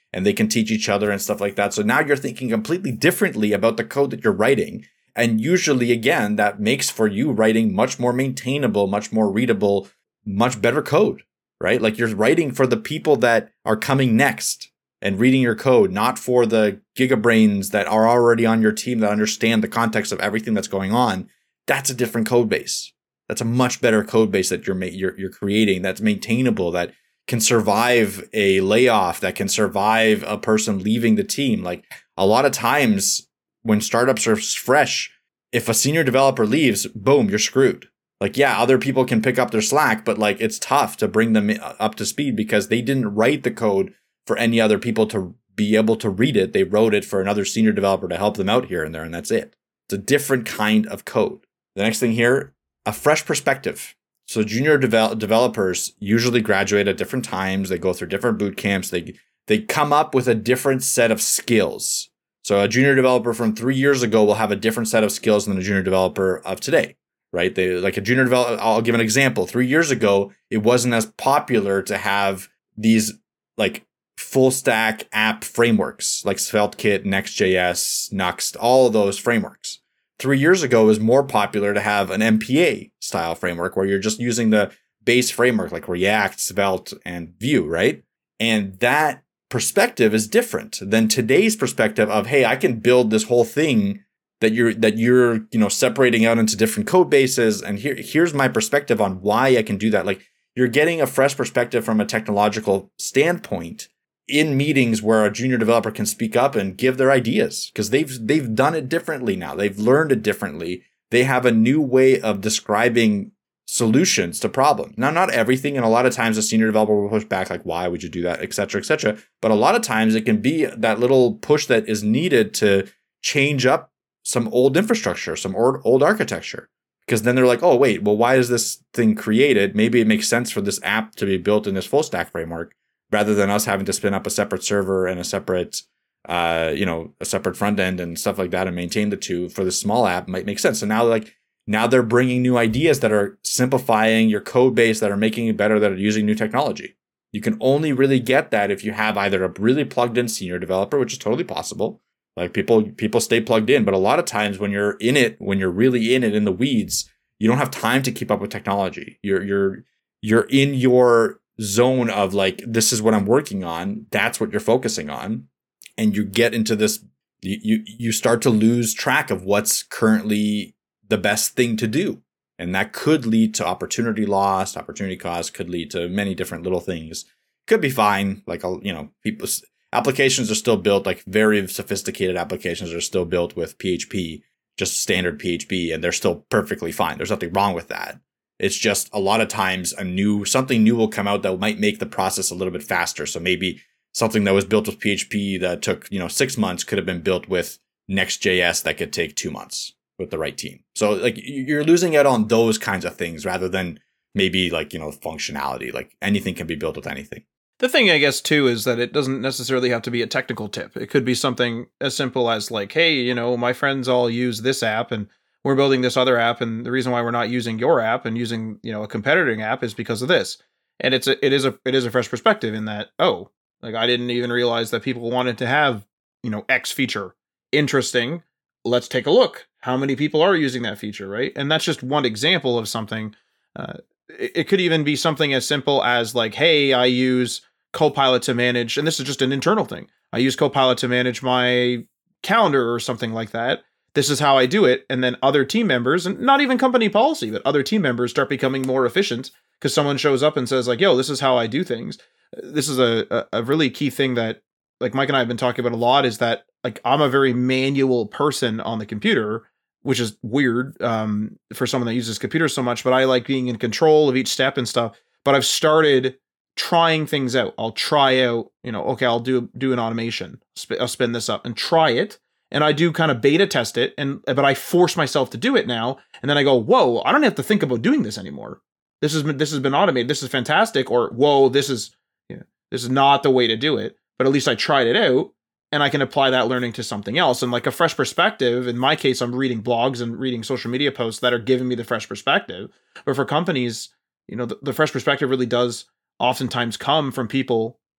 and they can teach each other and stuff like that. So now you're thinking completely differently about the code that you're writing. And usually, again, that makes for you writing much more maintainable, much more readable, much better code, right? Like you're writing for the people that are coming next and reading your code, not for the gigabrains that are already on your team that understand the context of everything that's going on. That's a different code base. That's a much better code base that you're ma- you're, you're creating that's maintainable, that can survive a layoff, that can survive a person leaving the team. Like a lot of times when startups are fresh, if a senior developer leaves, boom, you're screwed. Like, yeah, other people can pick up their slack, but like it's tough to bring them up to speed because they didn't write the code for any other people to be able to read it. They wrote it for another senior developer to help them out here and there, and that's it. It's a different kind of code. The next thing here, a fresh perspective. So junior devel- developers usually graduate at different times. They go through different boot camps. They they come up with a different set of skills. So a junior developer from three years ago will have a different set of skills than a junior developer of today, right? They like a junior developer. I'll give an example. Three years ago, it wasn't as popular to have these like full stack app frameworks like SvelteKit, Next.js, Nuxt, all of those frameworks. Three years ago, it was more popular to have an M P A style framework where you're just using the base framework like React, Svelte, and Vue, right? And that perspective is different than today's perspective of, hey, I can build this whole thing that you're that you're you know separating out into different code bases, and here here's my perspective on why I can do that. Like you're getting a fresh perspective from a technological standpoint in meetings where a junior developer can speak up and give their ideas because they've they've done it differently now. They've learned it differently. They have a new way of describing solutions to problems. Now, not everything, and a lot of times a senior developer will push back like, why would you do that, et cetera, et cetera. But a lot of times it can be that little push that is needed to change up some old infrastructure, some old, old architecture. Because then they're like, oh, wait, well, why is this thing created? Maybe it makes sense for this app to be built in this full stack framework, rather than us having to spin up a separate server and a separate, uh, you know, a separate front end and stuff like that and maintain the two for the small app might make sense. So now, like, now they're bringing new ideas that are simplifying your code base, that are making it better, that are using new technology. You can only really get that if you have either a really plugged in senior developer, which is totally possible. Like people, people stay plugged in, but a lot of times when you're in it, when you're really in it in the weeds, you don't have time to keep up with technology. You're, you're, you're in your zone of like, this is what I'm working on. That's what you're focusing on. And you get into this, you, you, you start to lose track of what's currently the best thing to do. And that could lead to opportunity loss, opportunity cost, could lead to many different little things. Could be fine. Like, you know, people's applications are still built, like very sophisticated applications are still built with P H P, just standard P H P, and they're still perfectly fine. There's nothing wrong with that. It's just a lot of times a new, something new will come out that might make the process a little bit faster. So maybe something that was built with P H P that took, you know, six months could have been built with Next.js that could take two months with the right team. So like you're losing out on those kinds of things rather than maybe like, you know, functionality. Like anything can be built with anything. The thing, I guess, too, is that it doesn't necessarily have to be a technical tip. It could be something as simple as like, hey, you know, my friends all use this app and we're building this other app. And the reason why we're not using your app and using, you know, a competitor app is because of this. And it's a, it is a, it is a fresh perspective in that, oh, like I didn't even realize that people wanted to have, you know, X feature. Interesting. Let's take a look. How many people are using that feature, right? And that's just one example of something. Uh, it, it could even be something as simple as like, hey, I use Copilot to manage, and this is just an internal thing. I use Copilot to manage my calendar or something like that. This is how I do it. And then other team members, and not even company policy, but other team members start becoming more efficient because someone shows up and says like, yo, this is how I do things. This is a, a, a really key thing that like Mike and I have been talking about a lot is that like I'm a very manual person on the computer, which is weird um, for someone that uses computers so much, but I like being in control of each step and stuff. But I've started trying things out. I'll try out, you know, okay, I'll do do an automation. Sp- I'll spin this up and try it. And I do kind of beta test it, and but I force myself to do it now. And then I go, whoa, I don't have to think about doing this anymore. This has been this has been automated. This is fantastic. Or whoa, this is you know, this is not the way to do it. But at least I tried it out, and I can apply that learning to something else. And like a fresh perspective, in my case, I'm reading blogs and reading social media posts that are giving me the fresh perspective. But for companies, you know, the, the fresh perspective really does oftentimes come from people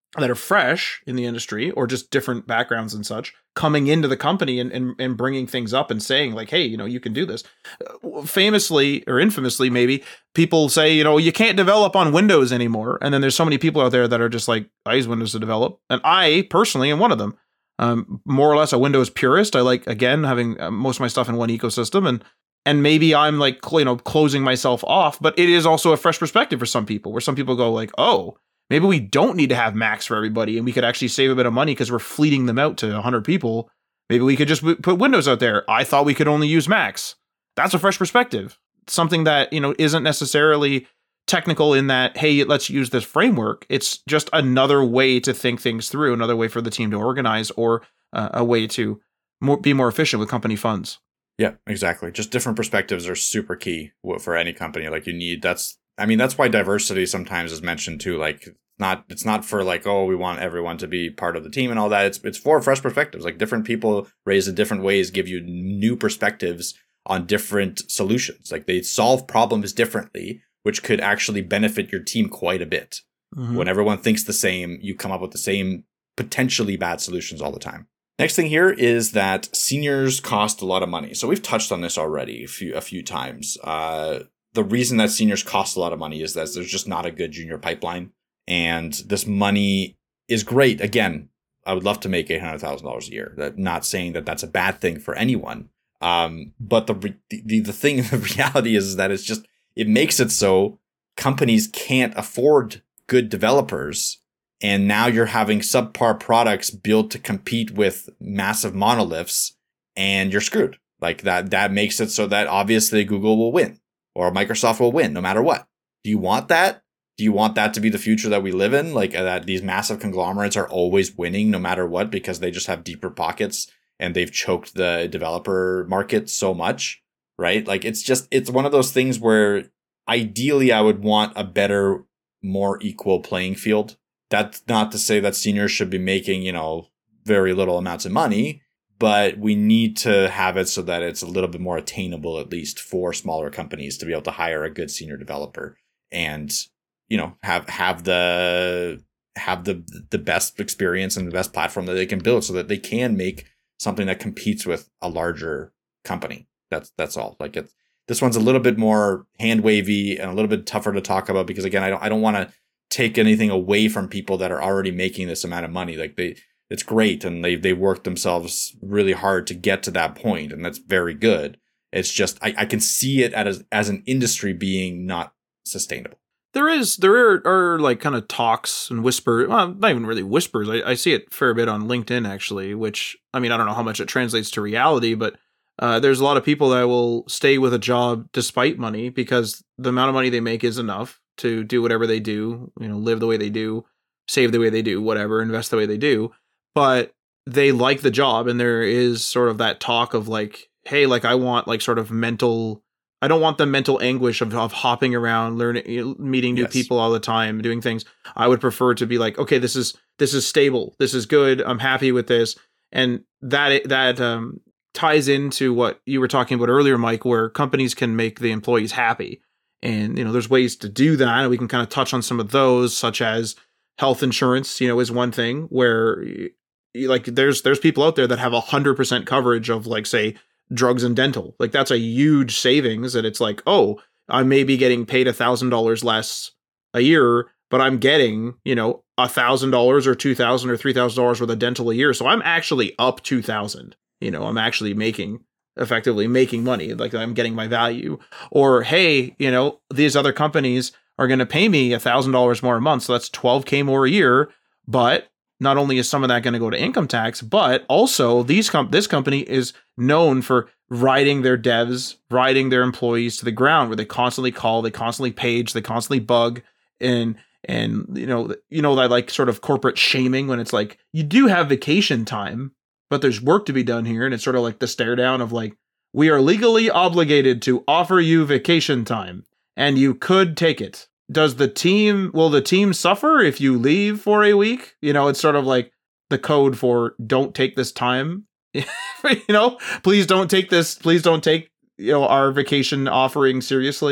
that are fresh in the industry or just different backgrounds and such coming into the company and, and, and bringing things up and saying like, hey, you know, you can do this. Uh, famously or infamously, maybe people say, you know, you can't develop on Windows anymore. And then there's so many people out there that are just like, I use Windows to develop. And I personally am one of them. Um, more or less a Windows purist. I like, again, having uh, most of my stuff in one ecosystem, and and maybe I'm like, you know, closing myself off, but it is also a fresh perspective for some people where some people go like, oh, maybe we don't need to have Macs for everybody and we could actually save a bit of money because we're fleeting them out to one hundred people. Maybe we could just put Windows out there. I thought we could only use Macs. That's a fresh perspective. Something that, you know, isn't necessarily technical in that, hey, let's use this framework. It's just another way to think things through, another way for the team to organize, or uh, a way to more, be more efficient with company funds. Yeah, exactly. Just different perspectives are super key for any company. Like you need, that's, I mean, that's why diversity sometimes is mentioned too. Like not, it's not for like, oh, we want everyone to be part of the team and all that. It's, it's for fresh perspectives. Like different people raised in different ways give you new perspectives on different solutions. Like they solve problems differently, which could actually benefit your team quite a bit. Mm-hmm. When everyone thinks the same, you come up with the same potentially bad solutions all the time. Next thing here is that seniors cost a lot of money. So we've touched on this already a few, a few times. Uh, the reason that seniors cost a lot of money is that there's just not a good junior pipeline. And this money is great. Again, I would love to make eight hundred thousand dollars a year. That, not saying that that's a bad thing for anyone. Um, but the, the, the thing, the reality is that it's just, it makes it so companies can't afford good developers. And now you're having subpar products built to compete with massive monoliths, and you're screwed. Like that, that makes it so that obviously Google will win or Microsoft will win no matter what. Do you want that? Do you want that to be the future that we live in? Like uh, that these massive conglomerates are always winning no matter what because they just have deeper pockets and they've choked the developer market so much, right? Like it's just, it's one of those things where ideally I would want a better, more equal playing field. That's not to say that seniors should be making, you know, very little amounts of money, but we need to have it so that it's a little bit more attainable, at least for smaller companies to be able to hire a good senior developer and, you know, have, have the, have the, the best experience and the best platform that they can build so that they can make something that competes with a larger company. That's, that's all. Like it's, this one's a little bit more hand wavy and a little bit tougher to talk about because again, I don't, I don't want to take anything away from people that are already making this amount of money. Like they, it's great. And they, they worked themselves really hard to get to that point, and that's very good. It's just, I, I can see it as, as an industry being not sustainable. There is, there are, are like kind of talks and whisper, well, not even really whispers. I, I see it a fair bit on LinkedIn actually, which, I mean, I don't know how much it translates to reality, but uh, there's a lot of people that will stay with a job despite money because the amount of money they make is enough to do whatever they do, you know, live the way they do, save the way they do, whatever, invest the way they do. But they like the job. And there is sort of that talk of like, hey, like I want like sort of mental, I don't want the mental anguish of, of hopping around, learning, you know, meeting new yes. people all the time, doing things. I would prefer to be like, okay, this is, this is stable. This is good. I'm happy with this. And that, that um, ties into what you were talking about earlier, Mike, where companies can make the employees happy. And, you know, there's ways to do that. And we can kind of touch on some of those, such as health insurance, you know, is one thing where like there's, there's people out there that have a hundred percent coverage of like, say, drugs and dental. Like that's a huge savings. And it's like, oh, I may be getting paid a thousand dollars less a year, but I'm getting, you know, a thousand dollars or two thousand or three thousand dollars worth of dental a year. So I'm actually up two thousand, you know, I'm actually making effectively making money, like I'm getting my value. Or, hey, you know, these other companies are going to pay me a thousand dollars more a month. So that's twelve K more a year. But not only is some of that going to go to income tax, but also these com- this company is known for riding their devs, riding their employees to the ground, where they constantly call, they constantly page, they constantly bug. And, and, you know, you know, that like sort of corporate shaming when it's like, you do have vacation time, but there's work to be done here. And it's sort of like the stare down of like, we are legally obligated to offer you vacation time and you could take it. Does the team, will the team suffer if you leave for a week? You know, it's sort of like the code for don't take this time, you know, please don't take this. Please don't take, you know, our vacation offering seriously.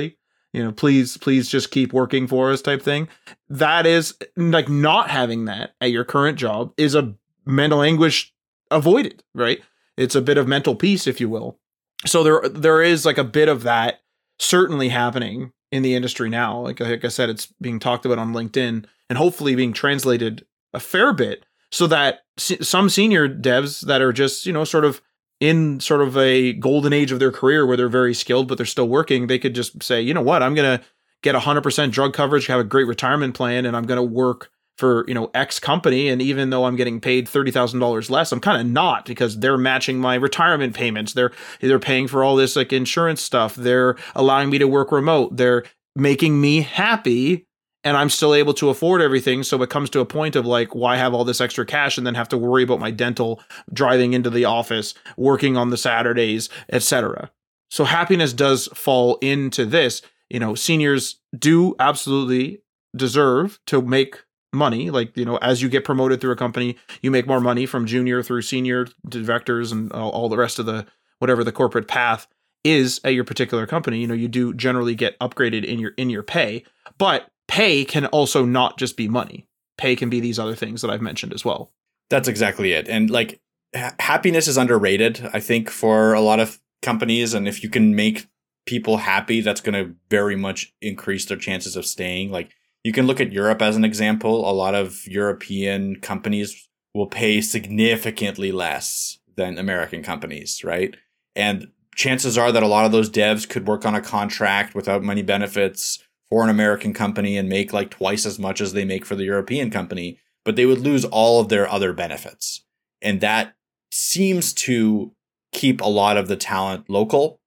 you know, please, please just keep working for us type thing. That is like not having that at your current job is a mental anguish avoided, right? It's a bit of mental peace, if you will. So there, there is like a bit of that certainly happening in the industry now. Like, like I said, it's being talked about on LinkedIn and hopefully being translated a fair bit so that se- some senior devs that are just, you know, sort of in sort of a golden age of their career where they're very skilled, but they're still working, they could just say, you know what, I'm going to get one hundred percent drug coverage, have a great retirement plan, and I'm going to work for, you know, X company. And even though I'm getting paid thirty thousand dollars less, I'm kind of not, because they're matching my retirement payments. They're, they're paying for all this like insurance stuff. They're allowing me to work remote. They're making me happy, and I'm still able to afford everything. So it comes to a point of like, why have all this extra cash and then have to worry about my dental, driving into the office, working on the Saturdays, et cetera. So happiness does fall into this. You know, seniors do absolutely deserve to make money. Like, you know, as you get promoted through a company, you make more money from junior through senior to directors and all, all the rest of the, whatever the corporate path is at your particular company. You know, you do generally get upgraded in your, in your pay, but pay can also not just be money. Pay can be these other things that I've mentioned as well. That's exactly it. And like ha- happiness is underrated, I think, for a lot of companies. And if you can make people happy, that's going to very much increase their chances of staying. Like, you can look at Europe as an example. A lot of European companies will pay significantly less than American companies, right? And chances are that a lot of those devs could work on a contract without many benefits for an American company and make like twice as much as they make for the European company, but they would lose all of their other benefits. And that seems to keep a lot of the talent local.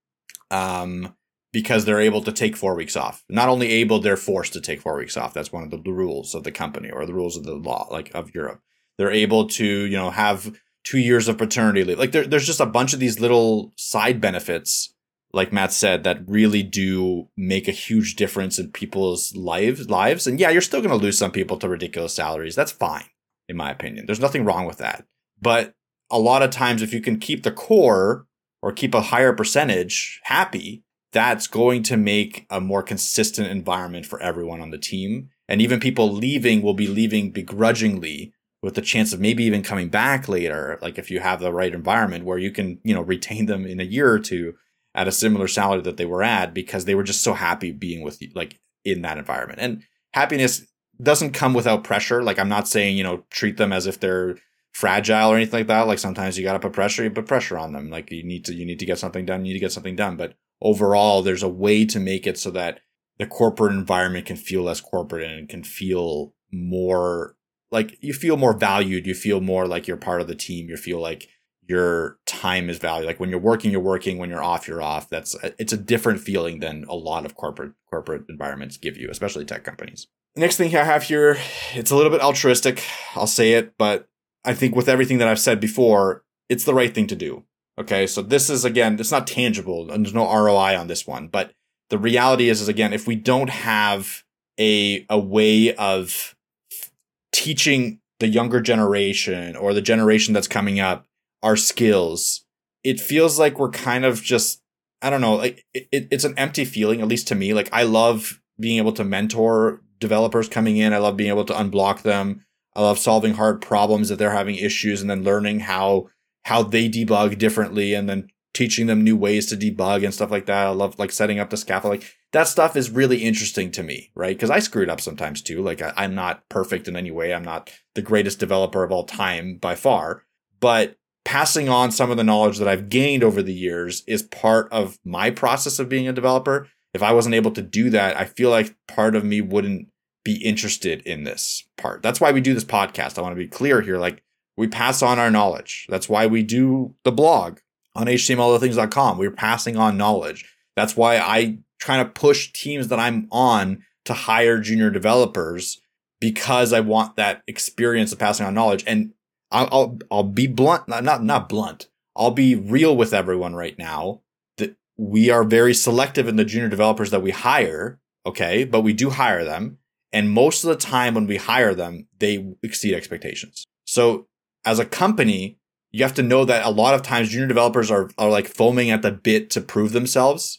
Um, because they're able to take four weeks off. Not only able, they're forced to take four weeks off. That's one of the, the rules of the company or the rules of the law, like of Europe. They're able to, you know, have two years of paternity leave. Like there, there's just a bunch of these little side benefits, like Matt said, that really do make a huge difference in people's lives. lives. And yeah, you're still going to lose some people to ridiculous salaries. That's fine, in my opinion. There's nothing wrong with that. But a lot of times, if you can keep the core or keep a higher percentage happy, that's going to make a more consistent environment for everyone on the team. And even people leaving will be leaving begrudgingly with the chance of maybe even coming back later. Like if you have the right environment where you can, you know, retain them in a year or two at a similar salary that they were at because they were just so happy being with you, like in that environment. And happiness doesn't come without pressure. Like I'm not saying, you know, treat them as if they're fragile or anything like that. Like sometimes you got to put pressure, you put pressure on them. Like you need to, you need to get something done. You need to get something done. But overall, there's a way to make it so that the corporate environment can feel less corporate and can feel more like you feel more valued. You feel more like you're part of the team. You feel like your time is valued. Like when you're working, you're working. When you're off, you're off. That's it's a different feeling than a lot of corporate corporate environments give you, especially tech companies. The next thing I have here, it's a little bit altruistic. I'll say it, but I think with everything that I've said before, it's the right thing to do. Okay, so this is, again, it's not tangible and there's no R O I on this one. But the reality is, is again, if we don't have a, a way of teaching the younger generation or the generation that's coming up our skills, it feels like we're kind of just, I don't know, like it, it's an empty feeling, at least to me. Like I love being able to mentor developers coming in. I love being able to unblock them. I love solving hard problems that they're having issues and then learning how how they debug differently and then teaching them new ways to debug and stuff like that. I love like setting up the scaffold. Like that stuff is really interesting to me, right? Because I screwed up sometimes too. Like I, I'm not perfect in any way. I'm not the greatest developer of all time by far, but passing on some of the knowledge that I've gained over the years is part of my process of being a developer. If I wasn't able to do that, I feel like part of me wouldn't be interested in this part. That's why we do this podcast. I want to be clear here. Like we pass on our knowledge. That's why we do the blog on H T M L other things dot com. We're passing on knowledge. That's why I try to push teams that I'm on to hire junior developers because I want that experience of passing on knowledge. And I'll, I'll, I'll be blunt, not, not blunt. I'll be real with everyone right now that we are very selective in the junior developers that we hire. Okay. But we do hire them. And most of the time when we hire them, they exceed expectations. So as a company, you have to know that a lot of times junior developers are, are like foaming at the bit to prove themselves.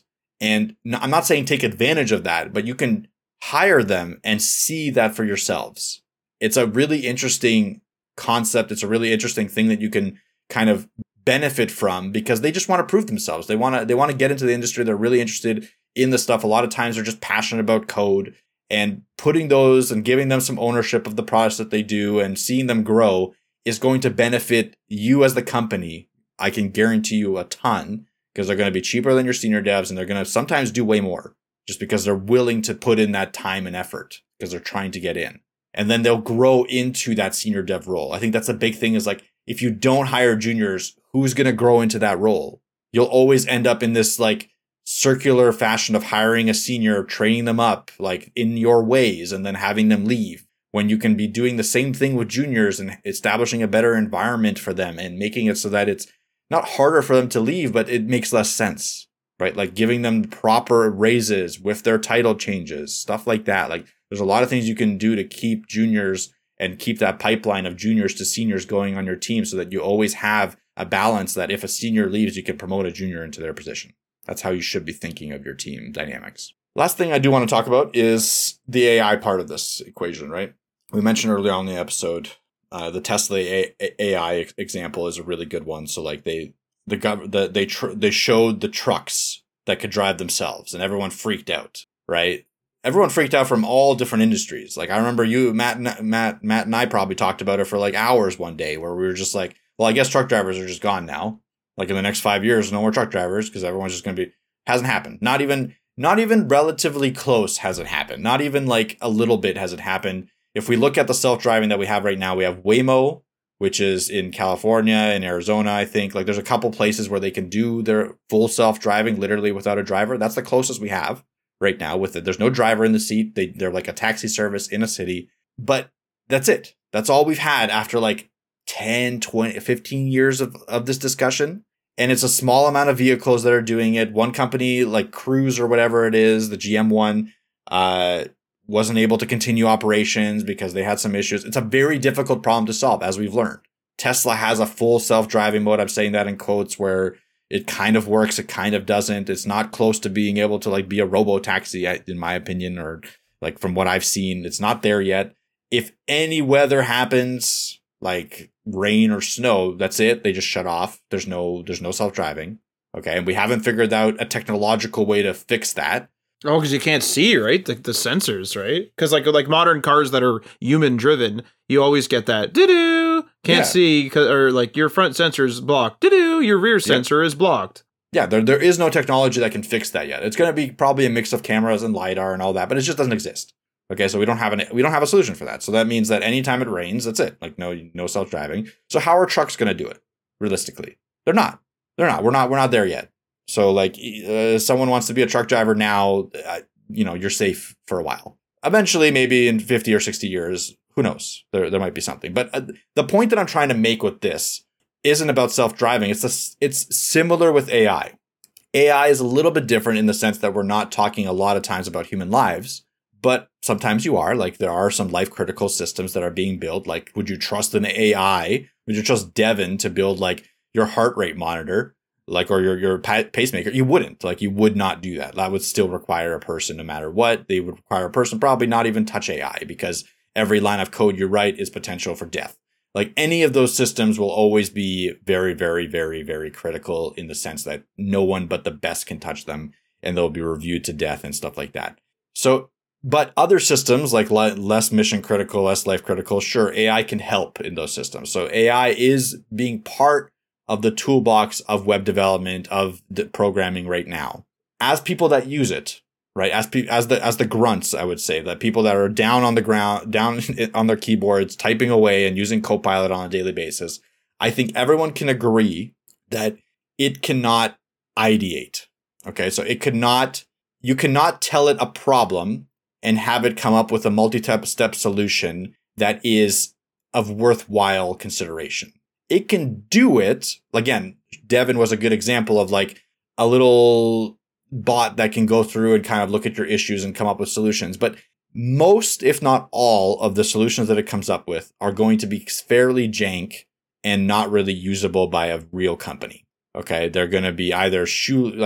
And I'm not saying take advantage of that, but you can hire them and see that for yourselves. It's a really interesting concept. It's a really interesting thing that you can kind of benefit from because they just want to prove themselves. They want to they want to get into the industry. They're really interested in the stuff. A lot of times they're just passionate about code, and putting those and giving them some ownership of the products that they do and seeing them grow is going to benefit you as the company. I can guarantee you a ton, because they're going to be cheaper than your senior devs, and they're going to sometimes do way more just because they're willing to put in that time and effort because they're trying to get in. And then they'll grow into that senior dev role. I think that's a big thing, is like, if you don't hire juniors, who's going to grow into that role? You'll always end up in this like circular fashion of hiring a senior, training them up like in your ways, and then having them leave, when you can be doing the same thing with juniors and establishing a better environment for them and making it so that it's not harder for them to leave, but it makes less sense, right? Like giving them proper raises with their title changes, stuff like that. Like there's a lot of things you can do to keep juniors and keep that pipeline of juniors to seniors going on your team, so that you always have a balance that if a senior leaves, you can promote a junior into their position. That's how you should be thinking of your team dynamics. Last thing I do want to talk about is the A I part of this equation, right? We mentioned earlier on in the episode, uh, the Tesla A- AI example is a really good one. So like they, the gov- the, they, tr- they showed the trucks that could drive themselves, and everyone freaked out, right? Everyone freaked out from all different industries. Like I remember you, Matt, Matt, Matt and I probably talked about it for like hours one day, where we were just like, well, I guess truck drivers are just gone now. Like in the next five years, no more truck drivers, because everyone's just going to be, hasn't happened. Not even, not even relatively close hasn't happened. Not even like a little bit hasn't happened. If we look at the self-driving that we have right now, we have Waymo, which is in California and Arizona, I think. Like there's a couple places where they can do their full self-driving literally without a driver. That's the closest we have right now with it. There's no driver in the seat. They, they're like a taxi service in a city, but that's it. That's all we've had after like ten, twenty, fifteen years of, of this discussion. And it's a small amount of vehicles that are doing it. One company like Cruise or whatever it is, the G M one, uh, wasn't able to continue operations because they had some issues. It's a very difficult problem to solve, as we've learned. Tesla has a full self-driving mode. I'm saying that in quotes, where it kind of works, it kind of doesn't. It's not close to being able to like be a robo-taxi, in my opinion, or like from what I've seen, it's not there yet. If any weather happens, like rain or snow, that's it. They just shut off. There's no, there's no self-driving. Okay. And we haven't figured out a technological way to fix that. Oh, because you can't see, right? The, the sensors, right? Because like like modern cars that are human driven, you always get that doo-doo, can't yeah. see, or like your front sensor is blocked, doo-doo, your rear sensor yep. is blocked. Yeah, there there is no technology that can fix that yet. It's going to be probably a mix of cameras and LiDAR and all that, but it just doesn't exist. Okay, so we don't have an we don't have a solution for that. So that means that anytime it rains, that's it. Like no no self-driving. So how are trucks going to do it? Realistically, they're not. They're not. We're not. We're not there yet. So like uh, someone wants to be a truck driver now, uh, you know, you're safe for a while. Eventually, maybe in fifty or sixty years, who knows? There there might be something. But uh, the point that I'm trying to make with this isn't about self-driving. It's a, it's similar with A I. A I is a little bit different in the sense that we're not talking a lot of times about human lives, but sometimes you are. Like there are some life-critical systems that are being built. Like, would you trust an A I? Would you trust Devin to build like your heart rate monitor? Like, or your, your pacemaker? You wouldn't. Like, you would not do that. That would still require a person no matter what. They would require a person probably not even touch A I, because every line of code you write is potential for death. Like, any of those systems will always be very, very, very, very critical in the sense that no one but the best can touch them, and they'll be reviewed to death and stuff like that. So, but other systems like le- less mission critical, less life critical, sure, A I can help in those systems. So A I is being part of the toolbox of web development, of the programming right now. As people that use it, right? As pe- as the as the grunts, I would say, that people that are down on the ground, down on their keyboards, typing away and using Copilot on a daily basis, I think everyone can agree that it cannot ideate. Okay, so it cannot, you cannot tell it a problem and have it come up with a multi-step solution that is of worthwhile consideration. It can do it. Again, Devin was a good example of like a little bot that can go through and kind of look at your issues and come up with solutions. But most, if not all, of the solutions that it comes up with are going to be fairly jank and not really usable by a real company. Okay. They're going to be either shoe, like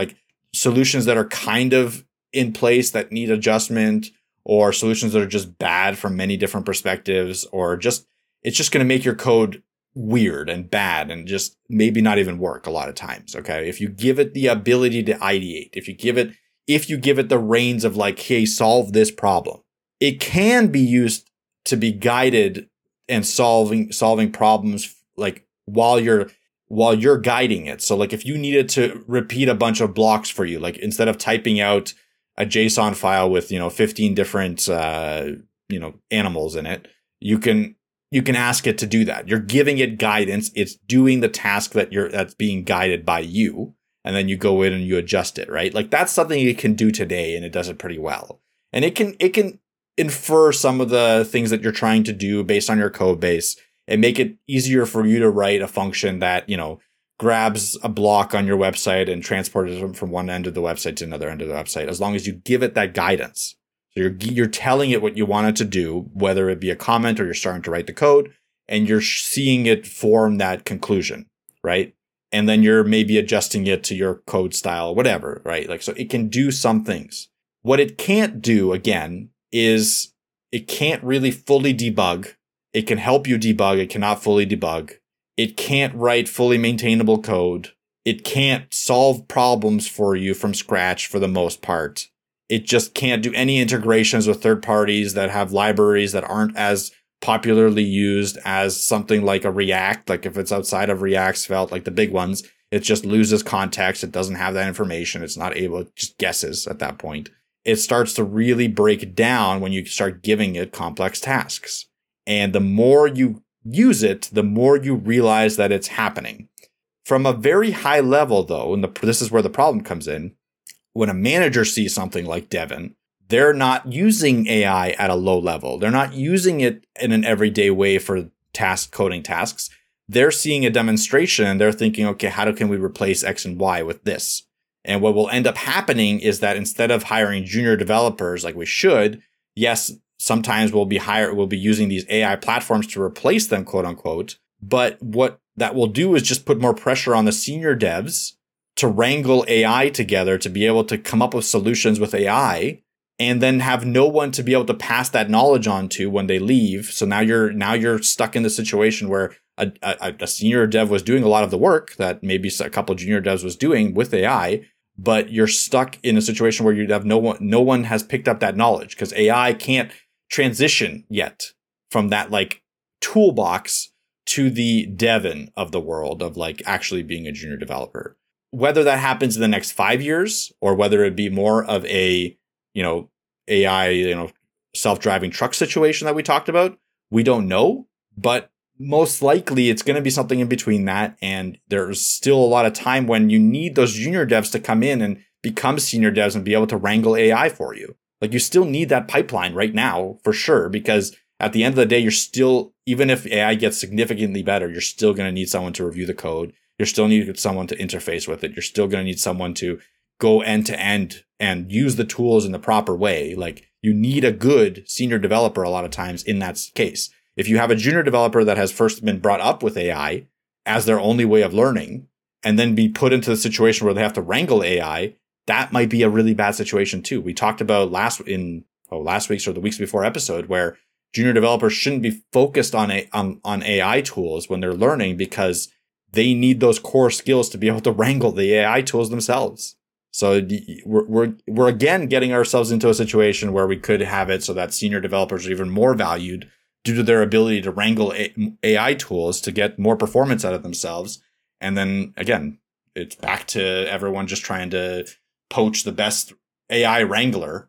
solutions that are kind of in place that need adjustment, or solutions that are just bad from many different perspectives, or just it's just going to make your code weird and bad and just maybe not even work a lot of times. Okay. If you give it the ability to ideate, if you give it, if you give it the reins of like, hey, solve this problem, it can be used to be guided and solving, solving problems like while you're, while you're guiding it. So like if you needed to repeat a bunch of blocks for you, like instead of typing out a JSON file with, you know, fifteen different, uh, you know, animals in it, you can, you can ask it to do that. You're giving it guidance. It's doing the task that you're, that's being guided by you. And then you go in and you adjust it, right? Like that's something it can do today, and it does it pretty well. And it can, it can infer some of the things that you're trying to do based on your code base and make it easier for you to write a function that, you know, grabs a block on your website and transports it from one end of the website to another end of the website, as long as you give it that guidance. So you're, you're telling it what you want it to do, whether it be a comment or you're starting to write the code, and you're seeing it form that conclusion, right? And then you're maybe adjusting it to your code style, whatever, right? Like, so it can do some things. What it can't do, again, is it can't really fully debug. It can help you debug. It cannot fully debug. It can't write fully maintainable code. It can't solve problems for you from scratch for the most part. It just can't do any integrations with third parties that have libraries that aren't as popularly used as something like a React. Like if it's outside of React, Svelte, like the big ones, it just loses context. It doesn't have that information. It's not able, it just guesses at that point. It starts to really break down when you start giving it complex tasks. And the more you use it, the more you realize that it's happening. From a very high level, though, and the, this is where the problem comes in, when a manager sees something like Devin, they're not using A I at a low level. They're not using it in an everyday way for task coding tasks. They're seeing a demonstration and they're thinking, okay, how can we replace X and Y with this? And what will end up happening is that instead of hiring junior developers like we should, yes, sometimes we'll be hire, we'll be using these A I platforms to replace them, quote unquote. But what that will do is just put more pressure on the senior devs to wrangle A I together to be able to come up with solutions with A I, and then have no one to be able to pass that knowledge on to when they leave. So now you're now you're stuck in the situation where a, a, a senior dev was doing a lot of the work that maybe a couple of junior devs was doing with A I, but you're stuck in a situation where you have no one no one has picked up that knowledge because A I can't transition yet from that like toolbox to the Devin of the world of like actually being a junior developer. Whether that happens in the next five years or whether it be more of a, you know, A I, you know, self-driving truck situation that we talked about, we don't know, but most likely it's going to be something in between that. And there's still a lot of time when you need those junior devs to come in and become senior devs and be able to wrangle A I for you. Like you still need that pipeline right now for sure, because at the end of the day, you're still, even if A I gets significantly better, you're still going to need someone to review the code. You're still need someone to interface with it. You're still going to need someone to go end to end and use the tools in the proper way. Like you need a good senior developer a lot of times in that case. If you have a junior developer that has first been brought up with A I as their only way of learning and then be put into the situation where they have to wrangle A I, that might be a really bad situation too. We talked about last in oh, last week's or the weeks before episode where junior developers shouldn't be focused on a, on, on A I tools when they're learning because they need those core skills to be able to wrangle the A I tools themselves. So we're, we're, we're again getting ourselves into a situation where we could have it so that senior developers are even more valued due to their ability to wrangle A I tools to get more performance out of themselves. And then again, it's back to everyone just trying to poach the best A I wrangler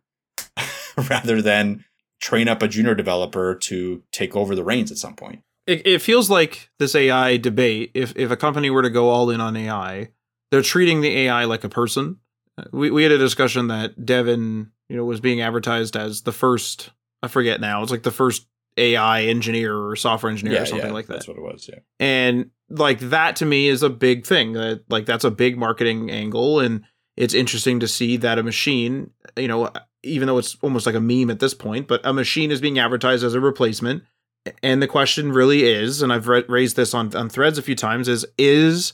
rather than train up a junior developer to take over the reins at some point. It, it feels like this A I debate, if, if a company were to go all in on A I, they're treating the A I like a person. We we had a discussion that Devin, you know, was being advertised as the first, I forget now, it's like the first A I engineer or software engineer yeah, or something yeah, like that. That's what it was, yeah. And like that to me is a big thing. That like that's a big marketing angle, and it's interesting to see that a machine, you know, even though it's almost like a meme at this point, but a machine is being advertised as a replacement. And the question really is, and I've re- raised this on, on Threads a few times, is, is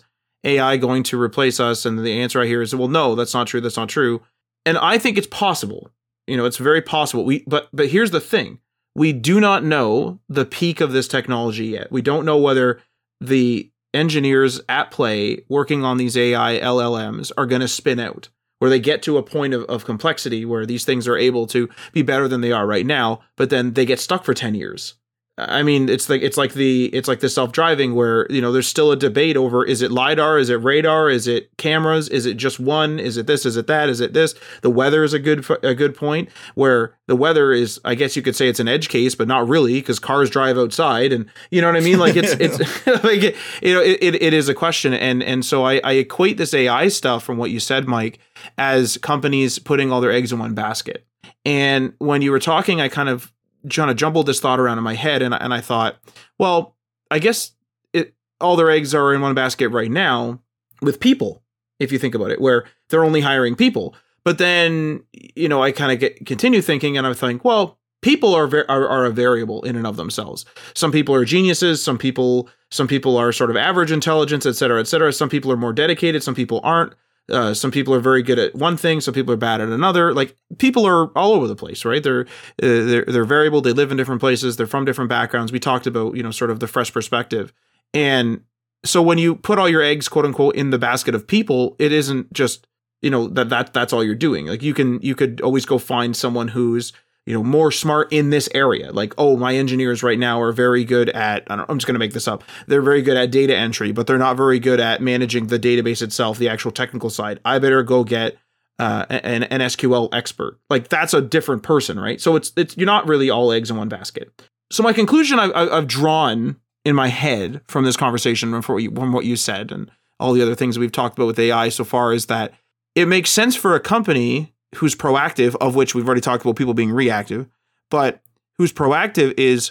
A I going to replace us? And the answer I hear is, well, no, that's not true. That's not true. And I think it's possible. You know, it's very possible. We, but, but here's the thing. We do not know the peak of this technology yet. We don't know whether the engineers at play working on these A I L L Ms are going to spin out, where they get to a point of, of complexity where these things are able to be better than they are right now, but then they get stuck for ten years. I mean, it's like it's like the it's like the self-driving where, you know, there's still a debate over, is it LiDAR, is it radar, is it cameras, is it just one, is it this, is it that, is it this? The weather is a good a good point, where the weather is, I guess you could say it's an edge case, but not really, because cars drive outside, and you know what I mean? Like it's it's like it, you know it, it it is a question, and and so I, I equate this A I stuff from what you said, Mike, as companies putting all their eggs in one basket. And when you were talking, I kind of trying to jumble this thought around in my head, and and I thought, well, I guess it all their eggs are in one basket right now with people, if you think about it, where they're only hiring people. But then, you know, I kind of get continue thinking, and I think, well, people are, are are a variable in and of themselves. Some people are geniuses, some people some people are sort of average intelligence, et cetera, et cetera. Some people are more dedicated, some people aren't. Uh, some people are very good at one thing, some people are bad at another. Like, people are all over the place, right? They're uh, they're they're variable. They live in different places. They're from different backgrounds. We talked about, you know, sort of the fresh perspective. And so when you put all your eggs, quote unquote, in the basket of people, it isn't just, you know, that that that's all you're doing. Like, you can you could always go find someone who's, you know, more smart in this area. Like, oh, my engineers right now are very good at, I don't, I'm just going to make this up. They're very good at data entry, but they're not very good at managing the database itself, the actual technical side. I better go get uh, an, an S Q L expert. Like, that's a different person, right? So it's, it's, you're not really all eggs in one basket. So my conclusion I've, I've drawn in my head from this conversation, from what, you, from what you said and all the other things we've talked about with A I so far, is that it makes sense for a company who's proactive, of which we've already talked about people being reactive, but who's proactive is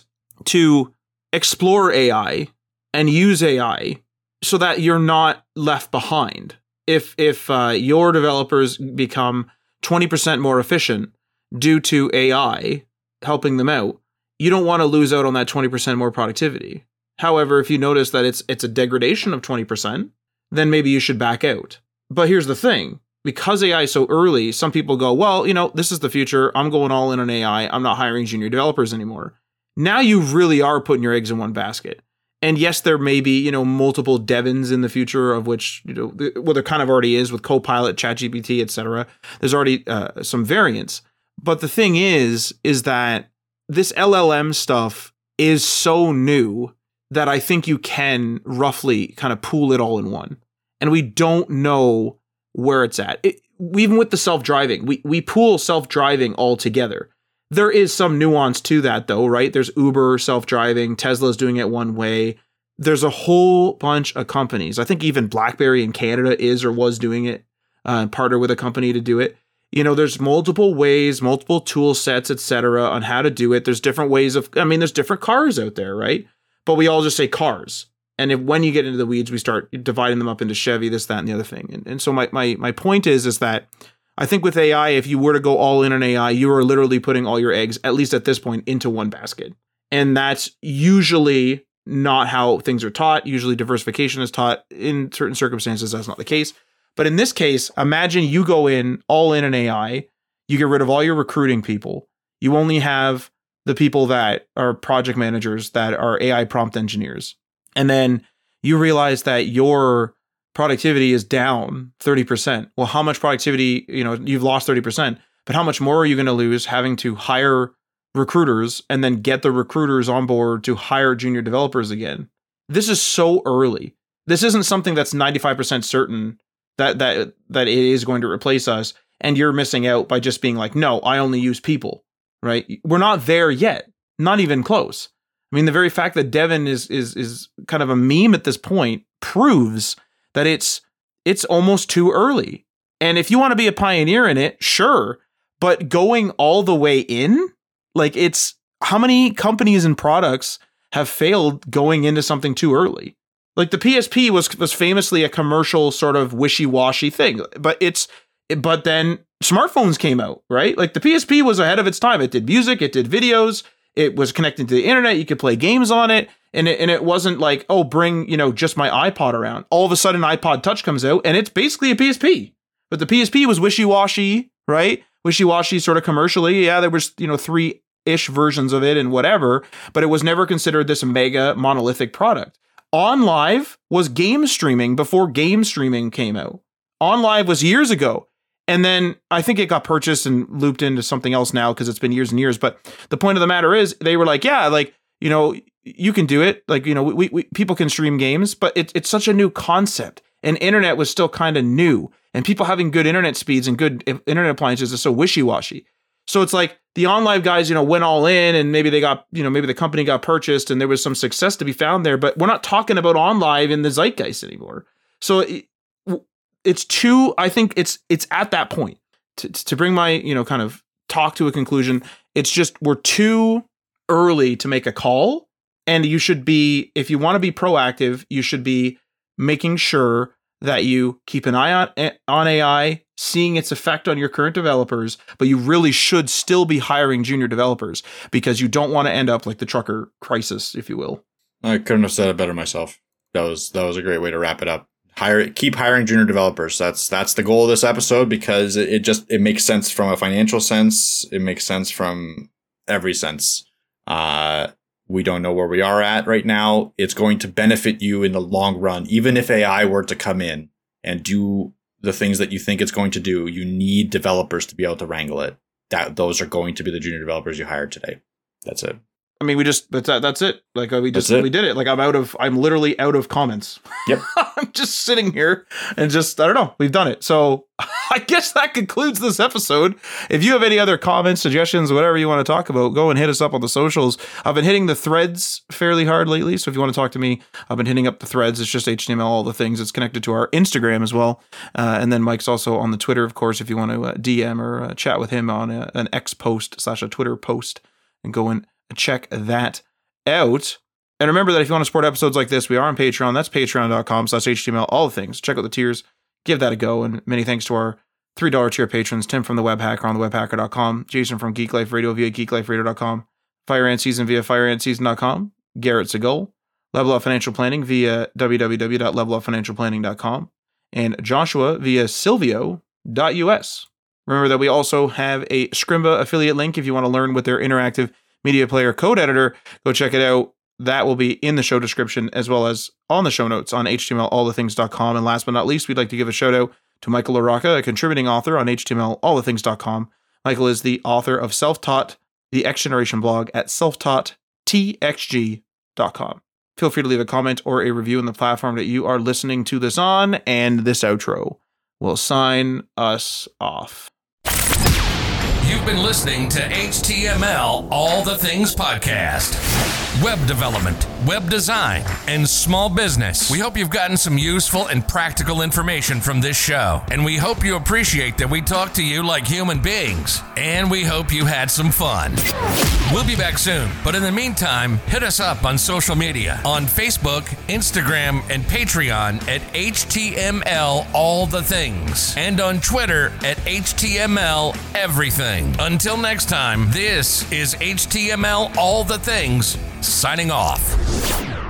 to explore A I and use A I so that you're not left behind. If if uh, your developers become twenty percent more efficient due to A I helping them out, you don't want to lose out on that twenty percent more productivity. However, if you notice that it's it's a degradation of twenty percent, then maybe you should back out. But here's the thing. Because A I is so early, some people go, well, you know, this is the future. I'm going all in on A I. I'm not hiring junior developers anymore. Now you really are putting your eggs in one basket. And yes, there may be, you know, multiple Devons in the future, of which, you know, well, there kind of already is with Copilot, ChatGPT, et cetera. There's already uh, some variants. But the thing is, is that this L L M stuff is so new that I think you can roughly kind of pool it all in one. And we don't know where it's at. It, even with the self-driving, we, we pool self-driving all together. There is some nuance to that, though, right? There's Uber self-driving. Tesla's doing it one way. There's a whole bunch of companies. I think even BlackBerry in Canada is or was doing it, uh, partner with a company to do it. You know, there's multiple ways, multiple tool sets, et cetera, on how to do it. There's different ways of, I mean, there's different cars out there, right? But we all just say cars. And if when you get into the weeds, we start dividing them up into Chevy, this, that, and the other thing. And, and so my, my my point is, is that I think with A I, if you were to go all in on A I, you are literally putting all your eggs, at least at this point, into one basket. And that's usually not how things are taught. Usually diversification is taught. In certain circumstances, that's not the case. But in this case, imagine you go in all in on A I, you get rid of all your recruiting people. You only have the people that are project managers, that are A I prompt engineers. And then you realize that your productivity is down thirty percent. Well, how much productivity, you know, you've lost thirty percent, but how much more are you going to lose having to hire recruiters and then get the recruiters on board to hire junior developers again? This is so early. This isn't something that's ninety-five percent certain that that that it is going to replace us, and you're missing out by just being like, no, I only use people, right? We're not there yet, not even close. I mean, the very fact that Devon is is is kind of a meme at this point proves that it's it's almost too early. And if you want to be a pioneer in it, sure, but going all the way in, like, it's how many companies and products have failed going into something too early? Like, the P S P was was famously a commercial sort of wishy-washy thing, but it's but then smartphones came out, right? Like, the P S P was ahead of its time. It did music, it did videos. It was connected to the internet. You could play games on it. And it, and it wasn't like, oh, bring, you know, just my iPod around. All of a sudden, iPod Touch comes out, and it's basically a P S P. But the P S P was wishy-washy, right? Wishy-washy sort of commercially. Yeah, there was, you know, three-ish versions of it and whatever, but it was never considered this mega monolithic product. OnLive was game streaming before game streaming came out. OnLive was years ago. And then I think it got purchased and looped into something else now because it's been years and years. But the point of the matter is, they were like, yeah, like, you know, you can do it. Like, you know, we, we people can stream games, but it, it's such a new concept. And internet was still kind of new. And people having good internet speeds and good internet appliances is so wishy-washy. So it's like the OnLive guys, you know, went all in, and maybe they got, you know, maybe the company got purchased and there was some success to be found there. But we're not talking about OnLive in the zeitgeist anymore. So it, it's too, I think it's it's at that point to, to bring my, you know, kind of talk to a conclusion. It's just we're too early to make a call. And you should be, if you want to be proactive, you should be making sure that you keep an eye on, on A I, seeing its effect on your current developers, but you really should still be hiring junior developers because you don't want to end up like the trucker crisis, if you will. I couldn't have said it better myself. That was that was a great way to wrap it up. Hire, keep hiring junior developers. That's that's the goal of this episode because it, it just it makes sense from a financial sense. It makes sense from every sense. Uh, we don't know where we are at right now. It's going to benefit you in the long run. Even if A I were to come in and do the things that you think it's going to do, you need developers to be able to wrangle it. That those are going to be the junior developers you hired today. That's it. I mean, we just, that's, that's it. Like, we just, we did it. Like, I'm out of, I'm literally out of comments. Yep. I'm just sitting here and just, I don't know, we've done it. So I guess that concludes this episode. If you have any other comments, suggestions, whatever you want to talk about, go and hit us up on the socials. I've been hitting the threads fairly hard lately. So if you want to talk to me, I've been hitting up the threads. It's just H T M L, all the things. It's connected to our Instagram as well. Uh, and then Mike's also on the Twitter, of course, if you want to uh, D M or uh, chat with him on a, an X post slash a Twitter post, and go and check that out. And remember that if you want to support episodes like this, we are on Patreon. That's patreon.com slash HTML, all the things. Check out the tiers. Give that a go. And many thanks to our three dollar tier patrons, Tim from the Web Hacker on the web hacker dot com, Jason from Geek Life Radio via geek life radio dot com, Fire Ant Season via fire ant season dot com, Garrett Segal, Level Up Financial Planning via w w w dot level up financial planning dot com, and Joshua via silvio dot u s. Remember that we also have a Scrimba affiliate link if you want to learn with their interactive media player code editor. Go check it out. That will be in the show description as well as on the show notes on H T M L all the things dot com. And last but not least, we'd like to give a shout out to Michael LaRocca, a contributing author on H T M L all the things dot com. Michael is the author of Self-Taught, the X Generation blog at self taught t x g dot com. Feel free to leave a comment or a review on the platform that you are listening to this on, and this outro will sign us off. You've been listening to H T M L All the Things Podcast. Web development, web design, and small business. We hope you've gotten some useful and practical information from this show. And we hope you appreciate that we talk to you like human beings. And we hope you had some fun. We'll be back soon. But in the meantime, hit us up on social media on Facebook, Instagram, and Patreon at H T M L All the Things. And on Twitter at H T M L Everything. Until next time, this is H T M L All the Things, signing off.